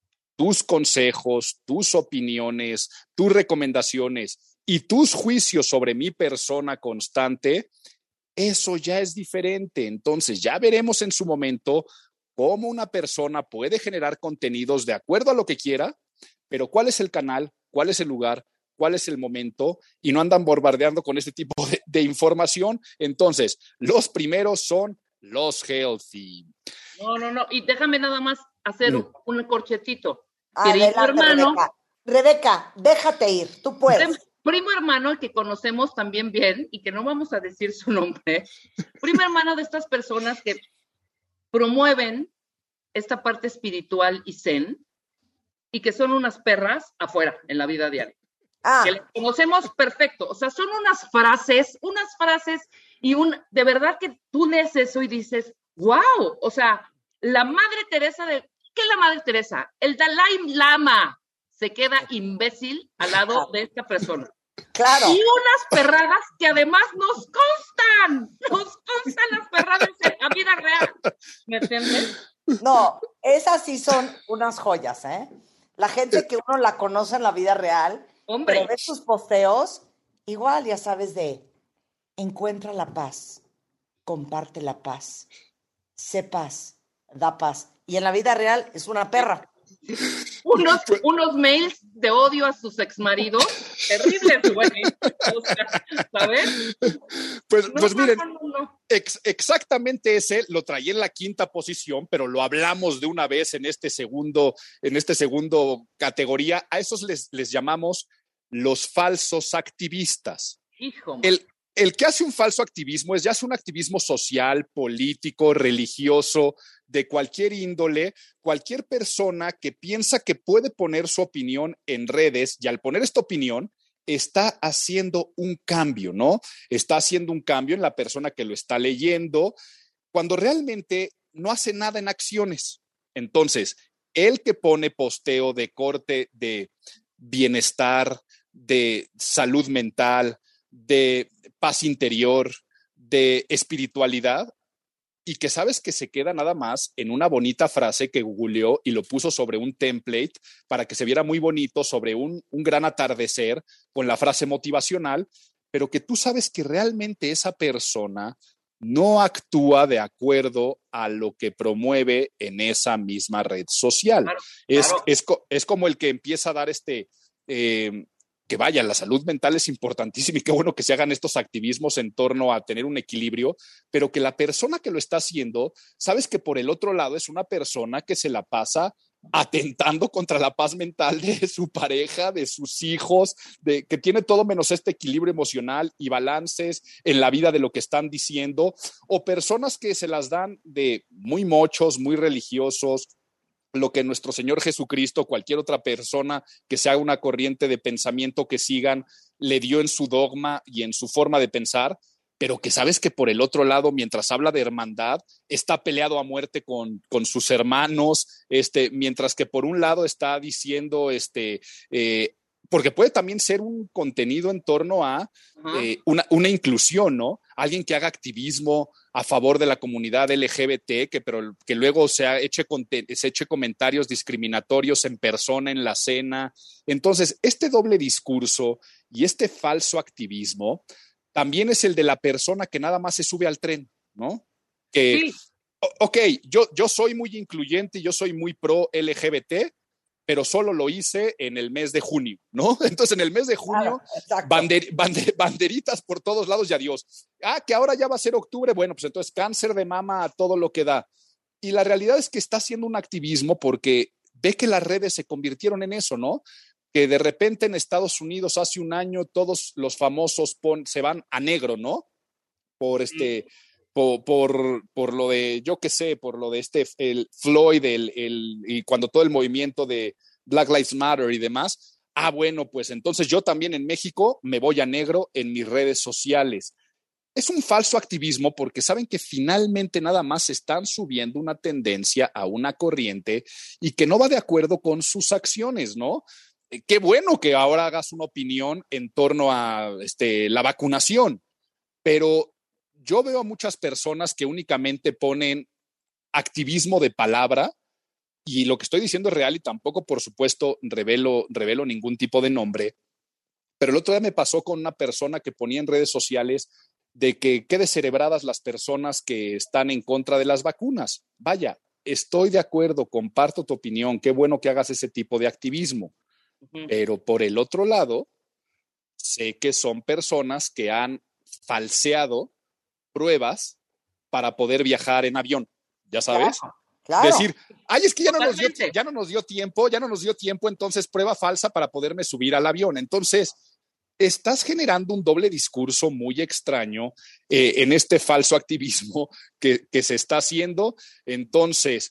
tus consejos, tus opiniones, tus recomendaciones y tus juicios sobre mi persona constante, eso ya es diferente. Entonces ya veremos en su momento cómo una persona puede generar contenidos de acuerdo a lo que quiera, pero cuál es el canal, cuál es el lugar, cuál es el momento, y no andan bombardeando con este tipo de, de información. Entonces, los primeros son los healthy. No, no, no. Y déjame nada más hacer mm. un, un corchetito. Adelante, hermano, Rebeca. Rebeca, déjate ir, tú puedes. Primo hermano, el que conocemos también bien, y que no vamos a decir su nombre, primo hermano de estas personas que promueven esta parte espiritual y zen, y que son unas perras afuera, en la vida diaria. Ah. Que les conocemos perfecto. O sea, son unas frases, unas frases, y un, de verdad que tú lees eso y dices, wow, o sea, la Madre Teresa de... ¿Qué es la Madre Teresa? El Dalai Lama se queda imbécil al lado de esta persona. Claro. Y unas perradas que además nos constan, nos constan las perradas en la vida real. ¿Me entiendes? No, esas sí son unas joyas, ¿eh? La gente que uno la conoce en la vida real, hombre, pero ve sus posteos, igual ya sabes de, encuentra la paz, comparte la paz, sé paz, da paz. Y en la vida real es una perra. Unos, unos mails de odio a sus exmaridos, terribles, güey. O sea, ¿sabes? Pues, no, pues no, miren, no, no, no. Ex, exactamente ese lo traía en la quinta posición, pero lo hablamos de una vez en este segundo, en este segundo categoría. A esos les, les llamamos los falsos activistas. Hijo, el, el que hace un falso activismo es ya hace un activismo social, político, religioso, de cualquier índole, cualquier persona que piensa que puede poner su opinión en redes, y al poner esta opinión está haciendo un cambio, ¿no? Está haciendo un cambio en la persona que lo está leyendo, cuando realmente no hace nada en acciones. Entonces, el que pone posteo de corte de bienestar, de salud mental, de paz interior, de espiritualidad, y que sabes que se queda nada más en una bonita frase que googleó y lo puso sobre un template para que se viera muy bonito, sobre un, un gran atardecer con la frase motivacional, pero que tú sabes que realmente esa persona no actúa de acuerdo a lo que promueve en esa misma red social. Claro, es, claro. Es, es como el que empieza a dar este... Eh, que vaya, la salud mental es importantísima y qué bueno que se hagan estos activismos en torno a tener un equilibrio, pero que la persona que lo está haciendo, sabes que por el otro lado es una persona que se la pasa atentando contra la paz mental de su pareja, de sus hijos, de que tiene todo menos este equilibrio emocional y balances en la vida de lo que están diciendo, o personas que se las dan de muy mochos, muy religiosos, lo que nuestro Señor Jesucristo, cualquier otra persona que se haga una corriente de pensamiento que sigan, le dio en su dogma y en su forma de pensar, pero que sabes que por el otro lado, mientras habla de hermandad, está peleado a muerte con, con sus hermanos, este, mientras que por un lado está diciendo, este, eh, porque puede también ser un contenido en torno a eh, una, una inclusión, ¿no? Alguien que haga activismo a favor de la comunidad L G B T, que, pero, que luego se, ha eche, se eche comentarios discriminatorios en persona, en la cena. Entonces, este doble discurso y este falso activismo también es el de la persona que nada más se sube al tren, ¿no? Que, sí. Ok, yo, yo soy muy incluyente y yo soy muy pro L G B T, pero solo lo hice en el mes de junio, ¿no? Entonces, en el mes de junio, ah, bander, bander, banderitas por todos lados y adiós. Ah, que ahora ya va a ser octubre, bueno, pues entonces cáncer de mama a todo lo que da. Y la realidad es que está haciendo un activismo porque ve que las redes se convirtieron en eso, ¿no? Que de repente en Estados Unidos hace un año todos los famosos pon, se van a negro, ¿no? Por este... Sí. Por, por, por lo de, yo qué sé, por lo de este, el Floyd, el, el, y cuando todo el movimiento de Black Lives Matter y demás, ah, bueno, pues entonces yo también en México me voy a negro en mis redes sociales. Es un falso activismo porque saben que finalmente nada más están subiendo una tendencia a una corriente y que no va de acuerdo con sus acciones, ¿no? Eh, qué bueno que ahora hagas una opinión en torno a este, la vacunación, pero yo veo a muchas personas que únicamente ponen activismo de palabra, y lo que estoy diciendo es real y tampoco, por supuesto, revelo, revelo ningún tipo de nombre, pero el otro día me pasó con una persona que ponía en redes sociales de que qué descerebradas las personas que están en contra de las vacunas. Vaya, estoy de acuerdo, comparto tu opinión, qué bueno que hagas ese tipo de activismo, uh-huh. Pero por el otro lado, sé que son personas que han falseado pruebas para poder viajar en avión, ¿ya sabes? Claro, claro. Decir, ay, es que ya no, nos dio, ya no nos dio tiempo, ya no nos dio tiempo, entonces prueba falsa para poderme subir al avión. Entonces, estás generando un doble discurso muy extraño eh, en este falso activismo que, que se está haciendo. Entonces,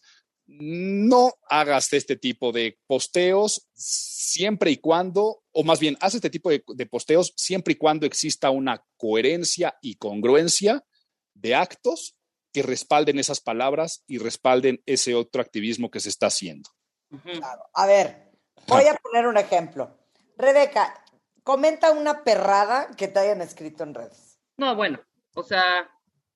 no hagas este tipo de posteos siempre y cuando, o más bien, haz este tipo de, de posteos siempre y cuando exista una coherencia y congruencia de actos que respalden esas palabras y respalden ese otro activismo que se está haciendo. Claro. A ver, voy a poner un ejemplo. Rebeca, comenta una perrada que te hayan escrito en redes. No, bueno, o sea,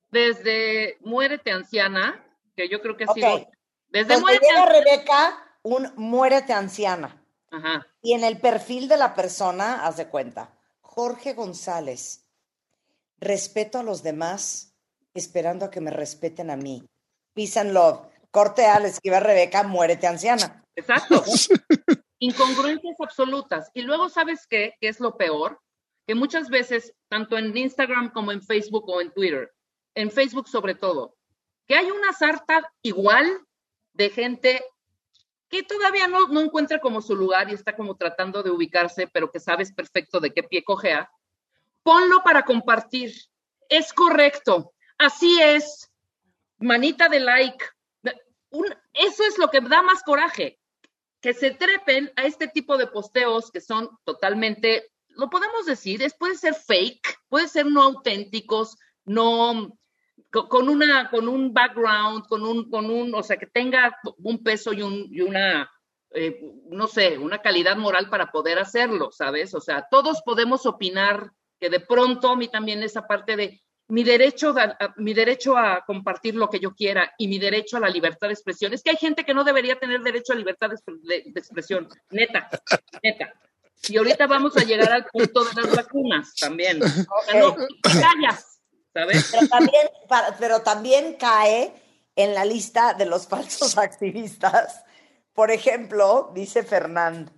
desde Muérete Anciana, que yo creo que ha okay. sido... Desde Donde Muérete llega Anciana. Rebeca, un Muérete Anciana. Ajá. Y en el perfil de la persona, haz de cuenta, Jorge González, respeto a los demás, esperando a que me respeten a mí. Peace and love. Corte A, le escribe a Rebeca, Muérete Anciana. Exacto. Incongruencias absolutas. Y luego, ¿sabes qué? ¿Qué es lo peor? Que muchas veces, tanto en Instagram como en Facebook o en Twitter, en Facebook sobre todo, que hay una sarta igual de gente que todavía no, no encuentra como su lugar y está como tratando de ubicarse, pero que sabes perfecto de qué pie cojea. Ponlo para compartir. Es correcto. Así es. Manita de like. Un, eso es lo que da más coraje. Que se trepen a este tipo de posteos que son totalmente, lo podemos decir, es, puede ser fake, puede ser no auténticos, no... Con, una, con un background, con un, con un, o sea, que tenga un peso y, un, y una, eh, no sé, una calidad moral para poder hacerlo, ¿sabes? O sea, todos podemos opinar que de pronto a mí también esa parte de mi derecho, a, a, mi derecho a compartir lo que yo quiera y mi derecho a la libertad de expresión. Es que hay gente que no debería tener derecho a libertad de, de, de expresión, neta, neta. Y ahorita vamos a llegar al punto de las vacunas también. Okay. O sea, no, te callas. ¿Sabes? Pero también, pero también cae en la lista de los falsos activistas. Por ejemplo, dice Fernand,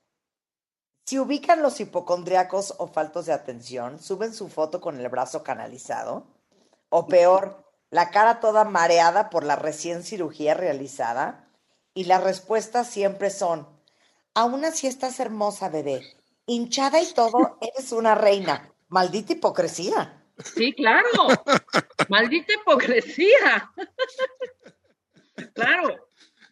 si ubican los hipocondríacos o faltos de atención, suben su foto con el brazo canalizado, o peor, la cara toda mareada por la recién cirugía realizada, y las respuestas siempre son, aún así estás hermosa, bebé, hinchada y todo, eres una reina. Maldita hipocresía. Sí, claro. Maldita hipocresía. Claro.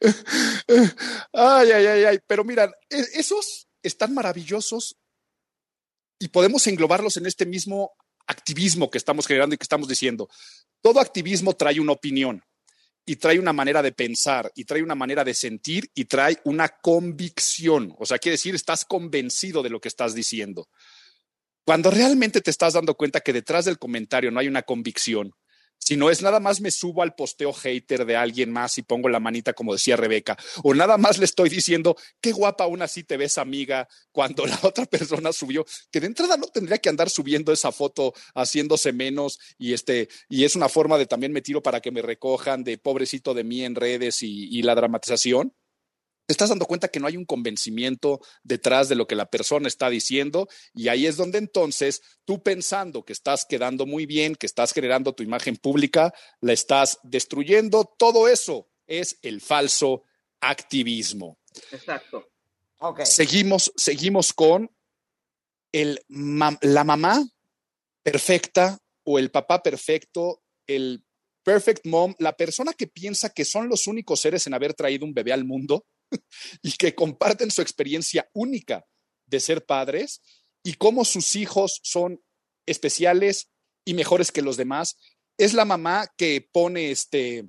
Ay, ay, ay, ay. Pero miran, esos están maravillosos y podemos englobarlos en este mismo activismo que estamos generando y que estamos diciendo. Todo activismo trae una opinión y trae una manera de pensar y trae una manera de sentir y trae una convicción. O sea, quiere decir, estás convencido de lo que estás diciendo. Cuando realmente te estás dando cuenta que detrás del comentario no hay una convicción, sino es nada más me subo al posteo hater de alguien más y pongo la manita como decía Rebeca, o nada más le estoy diciendo qué guapa aún así te ves, amiga, cuando la otra persona subió, que de entrada no tendría que andar subiendo esa foto haciéndose menos y este y es una forma de también me tiro para que me recojan de pobrecito de mí en redes y, y la dramatización. Te estás dando cuenta que no hay un convencimiento detrás de lo que la persona está diciendo y ahí es donde entonces tú pensando que estás quedando muy bien, que estás generando tu imagen pública, la estás destruyendo. Todo eso es el falso activismo. Exacto. Okay. Seguimos, seguimos con el, la mamá perfecta o el papá perfecto, el perfect mom, la persona que piensa que son los únicos seres en haber traído un bebé al mundo y que comparten su experiencia única de ser padres y cómo sus hijos son especiales y mejores que los demás. Es la mamá que pone este,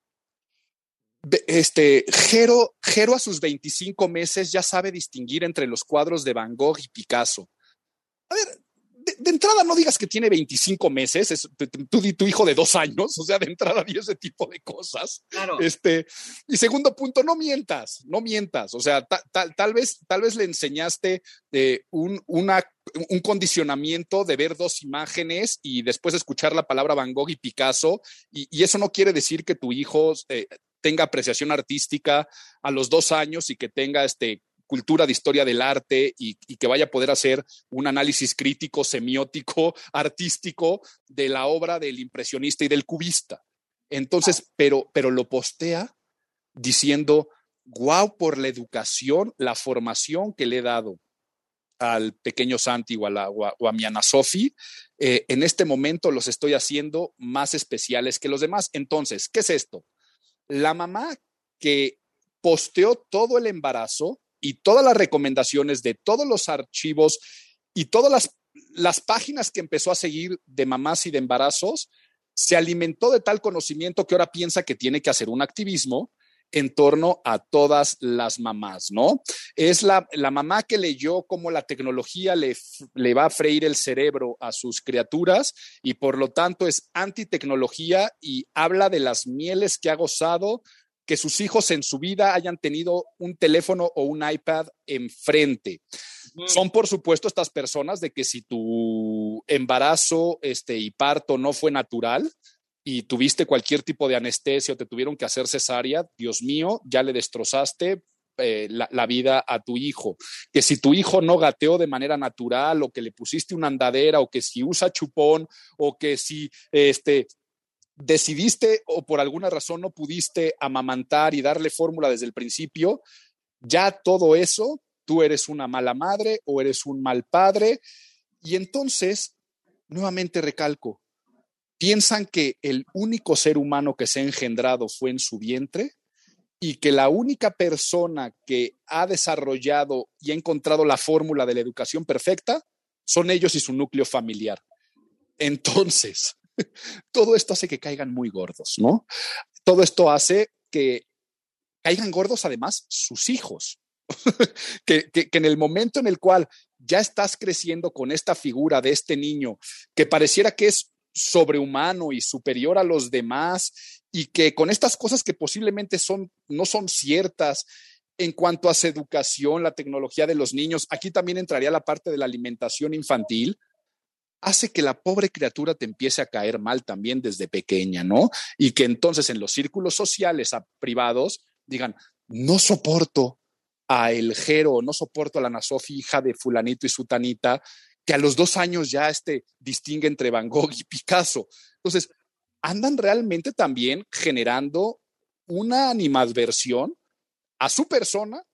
este Jero, Jero a sus veinticinco meses ya sabe distinguir entre los cuadros de Van Gogh y Picasso. A ver, de, de entrada no digas que tiene veinticinco meses, es tu, tu hijo de dos años, o sea, de entrada di ese tipo de cosas. Claro. Este, y segundo punto, no mientas, no mientas, o sea, ta, ta, tal, vez, tal vez le enseñaste eh, un, una, un condicionamiento de ver dos imágenes y después escuchar la palabra Van Gogh y Picasso, y, y eso no quiere decir que tu hijo eh, tenga apreciación artística a los dos años y que tenga este cultura de historia del arte y, y que vaya a poder hacer un análisis crítico, semiótico, artístico de la obra del impresionista y del cubista. Entonces, pero, pero lo postea diciendo, guau, por la educación, la formación que le he dado al pequeño Santi o a, la, o a, o a mi Ana Sofi, eh, en este momento los estoy haciendo más especiales que los demás. Entonces, ¿qué es esto? La mamá que posteó todo el embarazo y todas las recomendaciones de todos los archivos y todas las, las páginas que empezó a seguir de mamás y de embarazos, se alimentó de tal conocimiento que ahora piensa que tiene que hacer un activismo en torno a todas las mamás, ¿no? Es la, la mamá que leyó cómo la tecnología le, le va a freír el cerebro a sus criaturas y por lo tanto es antitecnología y habla de las mieles que ha gozado que sus hijos en su vida hayan tenido un teléfono o un iPad enfrente. Mm. Son, por supuesto, estas personas de que si tu embarazo este, y parto no fue natural y tuviste cualquier tipo de anestesia o te tuvieron que hacer cesárea, Dios mío, ya le destrozaste eh, la, la vida a tu hijo. Que si tu hijo no gateó de manera natural o que le pusiste una andadera o que si usa chupón o que si... este decidiste o por alguna razón no pudiste amamantar y darle fórmula desde el principio, ya todo eso, tú eres una mala madre o eres un mal padre. Y entonces, nuevamente recalco, piensan que el único ser humano que se ha engendrado fue en su vientre y que la única persona que ha desarrollado y ha encontrado la fórmula de la educación perfecta son ellos y su núcleo familiar. Entonces... todo esto hace que caigan muy gordos, ¿no? Todo esto hace que caigan gordos además sus hijos. que, que, que en el momento en el cual ya estás creciendo con esta figura de este niño que pareciera que es sobrehumano y superior a los demás y que con estas cosas que posiblemente son, no son ciertas en cuanto a su educación, la tecnología de los niños, aquí también entraría la parte de la alimentación infantil, hace que la pobre criatura te empiece a caer mal también desde pequeña, ¿no? Y que entonces en los círculos sociales a privados digan, no soporto a el Jero, no soporto a la Ana Sofi, hija de fulanito y sutanita, que a los dos años ya este, distingue entre Van Gogh y Picasso. Entonces, andan realmente también generando una animadversión a su persona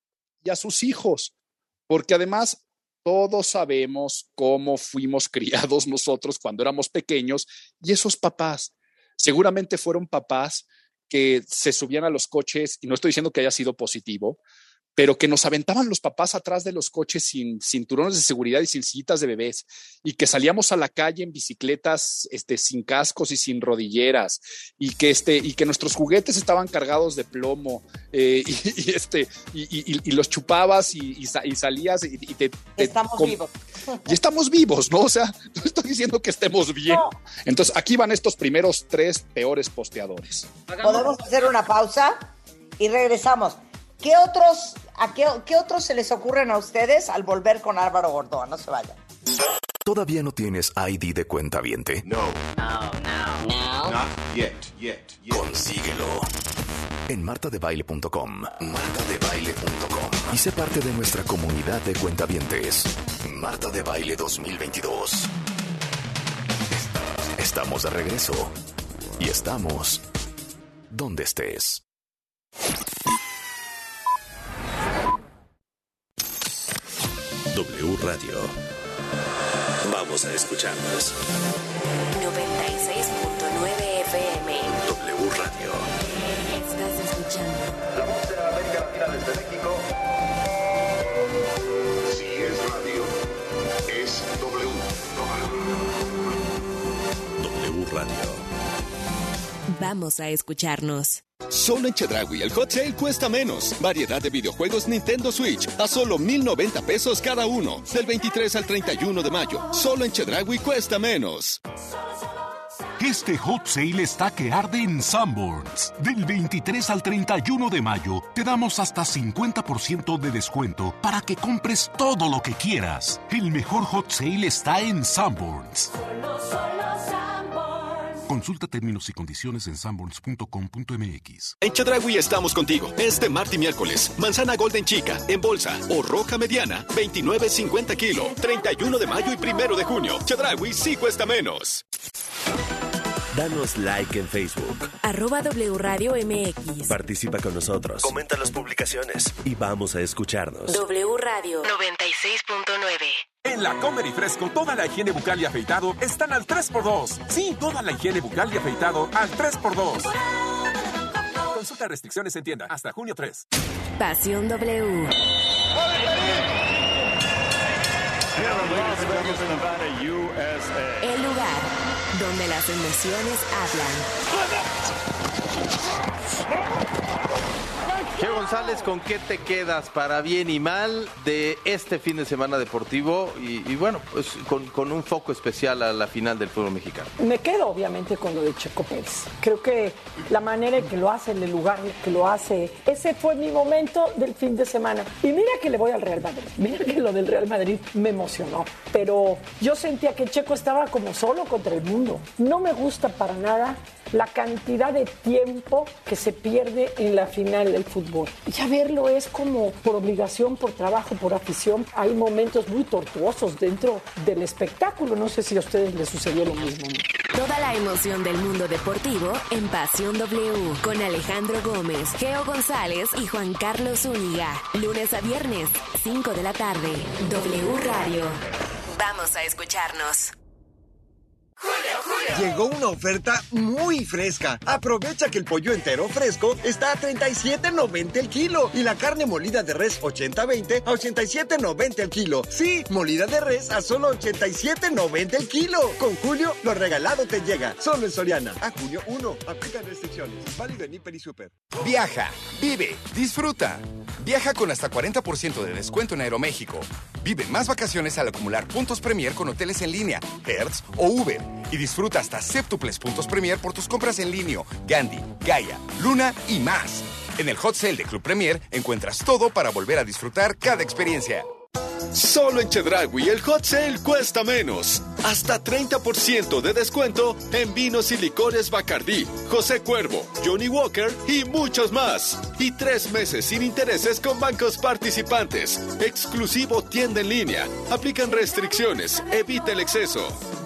y a sus hijos, porque además todos sabemos cómo fuimos criados nosotros cuando éramos pequeños y esos papás seguramente fueron papás que se subían a los coches, y no estoy diciendo que haya sido positivo, pero que nos aventaban los papás atrás de los coches sin cinturones de seguridad y sin sillitas de bebés, y que salíamos a la calle en bicicletas este, sin cascos y sin rodilleras, y que, este, y que nuestros juguetes estaban cargados de plomo, eh, y, y, este, y, y, y los chupabas y, y, y salías y, y te... te estamos com- vivos. Y estamos vivos, ¿no? O sea, no estoy diciendo que estemos bien. No. Entonces, aquí van estos primeros tres peores posteadores. Podemos hacer una pausa y regresamos. ¿Qué otros, a qué, qué otros se les ocurren a ustedes al volver con Álvaro Gordoa? No se vayan. ¿Todavía no tienes I D de cuentaviente? No. No, no, no. Not yet, yet, yet. Consíguelo en marta de baile punto com. marta de baile punto com. Y sé parte de nuestra comunidad de cuentavientes. Marta de Baile dos mil veintidós. Estamos de regreso. Y estamos donde estés. W Radio. Vamos a escucharnos. noventa y seis punto nueve F M. W Radio. Estás escuchando. La voz de la América Latina desde México. Si es radio, es W. W Radio. Vamos a escucharnos. Solo en Chedraui el Hot Sale cuesta menos. Variedad de videojuegos Nintendo Switch a solo mil noventa pesos cada uno. Del veintitrés al treinta y uno de mayo. Solo en Chedraui cuesta menos. Este Hot Sale está que arde en Sanborns. Del veintitrés al treinta y uno de mayo te damos hasta cincuenta por ciento de descuento para que compres todo lo que quieras. El mejor Hot Sale está en Sanborns. Solo, solo Sanborns. Consulta términos y condiciones en sanborns punto com punto m x. En Chedraui estamos contigo. Este martes y miércoles. Manzana Golden Chica en bolsa o roja mediana, veintinueve cincuenta kilo. treinta y uno de mayo y primero de junio. Chedraui sí cuesta menos. Danos like en Facebook. Arroba W Radio M X. Participa con nosotros. Comenta las publicaciones y vamos a escucharnos. W Radio noventa y seis punto nueve. En la Comer y Fresco, toda la higiene bucal y afeitado están al tres por dos. Sí, toda la higiene bucal y afeitado al tres por dos. Consulta restricciones en tienda hasta junio tres. Pasión W. El lugar donde las emociones hablan. Che González, ¿con qué te quedas para bien y mal de este fin de semana deportivo? Y, y bueno, pues con, con un foco especial a la final del fútbol mexicano. Me quedo obviamente con lo de Checo Pérez. Creo que la manera en que lo hace, en el lugar en que lo hace, ese fue mi momento del fin de semana. Y mira que le voy al Real Madrid. Mira que lo del Real Madrid me emocionó. Pero yo sentía que Checo estaba como solo contra el mundo. No me gusta para nada la cantidad de tiempo que se pierde en la final del fútbol. Ya verlo es como por obligación, por trabajo, por afición. Hay momentos muy tortuosos dentro del espectáculo. No sé si a ustedes les sucedió lo mismo, ¿no? Toda la emoción del mundo deportivo en Pasión W. Con Alejandro Gómez, Geo González y Juan Carlos Zúñiga. Lunes a viernes, cinco de la tarde. W Radio. Vamos a escucharnos. Llegó una oferta muy fresca. Aprovecha que el pollo entero fresco está a treinta y siete noventa el kilo y la carne molida de res ochenta veinte a ochenta y siete noventa el kilo. Sí, molida de res a solo ochenta y siete noventa el kilo. Con Julio, lo regalado te llega. Solo en Soriana. A junio uno. Aplican restricciones. Válido en Hiper y Super. Viaja, vive, disfruta. Viaja con hasta cuarenta por ciento de descuento en Aeroméxico. Vive más vacaciones al acumular puntos Premier con hoteles en línea, Hertz o Uber. Y disfruta hasta séptuples puntos Premier por tus compras en línea, Gandhi, Gaia, Luna y más. En el Hot Sale de Club Premier encuentras todo para volver a disfrutar cada experiencia. Solo en Chedraui el Hot Sale cuesta menos. Hasta treinta por ciento de descuento en vinos y licores Bacardí, José Cuervo, Johnny Walker y muchos más. Y tres meses sin intereses con bancos participantes. Exclusivo tienda en línea. Aplican restricciones. Evita el exceso.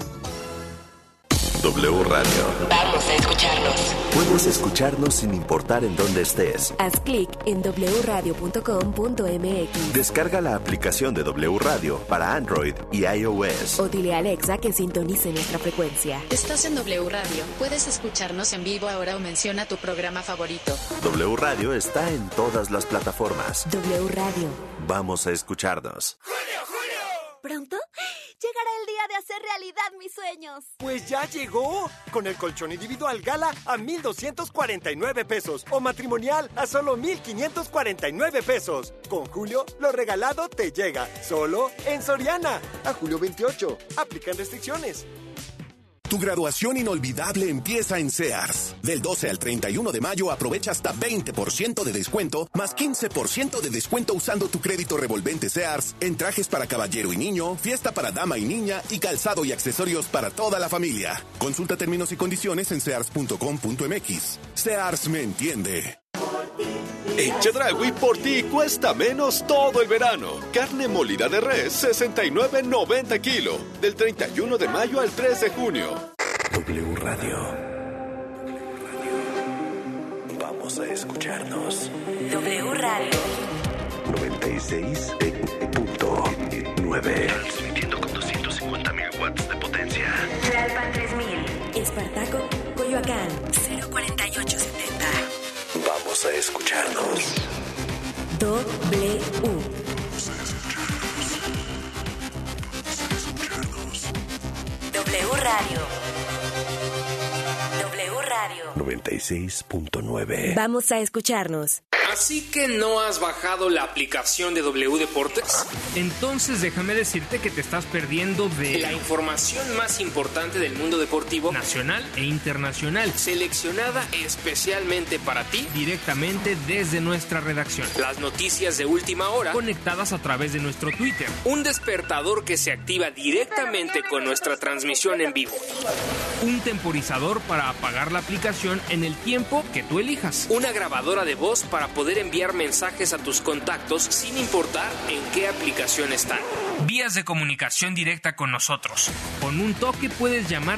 W Radio. Vamos a escucharnos. Puedes escucharnos sin importar en dónde estés. Haz clic en w radio punto com punto m x. Descarga la aplicación de W Radio para Android y iOS. O dile a Alexa que sintonice nuestra frecuencia. Estás en W Radio. Puedes escucharnos en vivo ahora o menciona tu programa favorito. W Radio está en todas las plataformas. W Radio. Vamos a escucharnos. ¡Julio, Julio! ¿Pronto? Llegará el día de hacer realidad mis sueños. Pues ya llegó. Con el colchón individual Gala a mil doscientos cuarenta y nueve pesos. O matrimonial a solo mil quinientos cuarenta y nueve pesos. Con Julio, lo regalado te llega. Solo en Soriana. A julio veintiocho. Aplican restricciones. Tu graduación inolvidable empieza en Sears. Del doce al treinta y uno de mayo aprovecha hasta veinte por ciento de descuento, más quince por ciento de descuento usando tu crédito revolvente Sears en trajes para caballero y niño, fiesta para dama y niña y calzado y accesorios para toda la familia. Consulta términos y condiciones en sears punto com punto m x. Sears me entiende. En Chedraui por ti cuesta menos todo el verano. Carne molida de res sesenta y nueve noventa kilo. Del treinta y uno de mayo al tres de junio. W Radio. Vamos a escucharnos. W Radio. noventa y seis punto nueve. Transmitiendo con doscientos cincuenta mil watts de potencia. Tlalpan tres mil. Espartaco, Coyoacán. cero cuarenta y ocho setenta. Vamos a escucharnos. W. W Radio. W Radio. Radio noventa y seis punto nueve. Vamos a escucharnos. ¿Así que no has bajado la aplicación de W Deportes? Entonces déjame decirte que te estás perdiendo de la información más importante del mundo deportivo nacional e internacional, seleccionada especialmente para ti directamente desde nuestra redacción. Las noticias de última hora conectadas a través de nuestro Twitter. Un despertador que se activa directamente con nuestra transmisión en vivo. Un temporizador para apagar la aplicación en el tiempo que tú elijas. Una grabadora de voz para poder enviar mensajes a tus contactos sin importar en qué aplicación están. Vías de comunicación directa con nosotros. Con un toque puedes llamar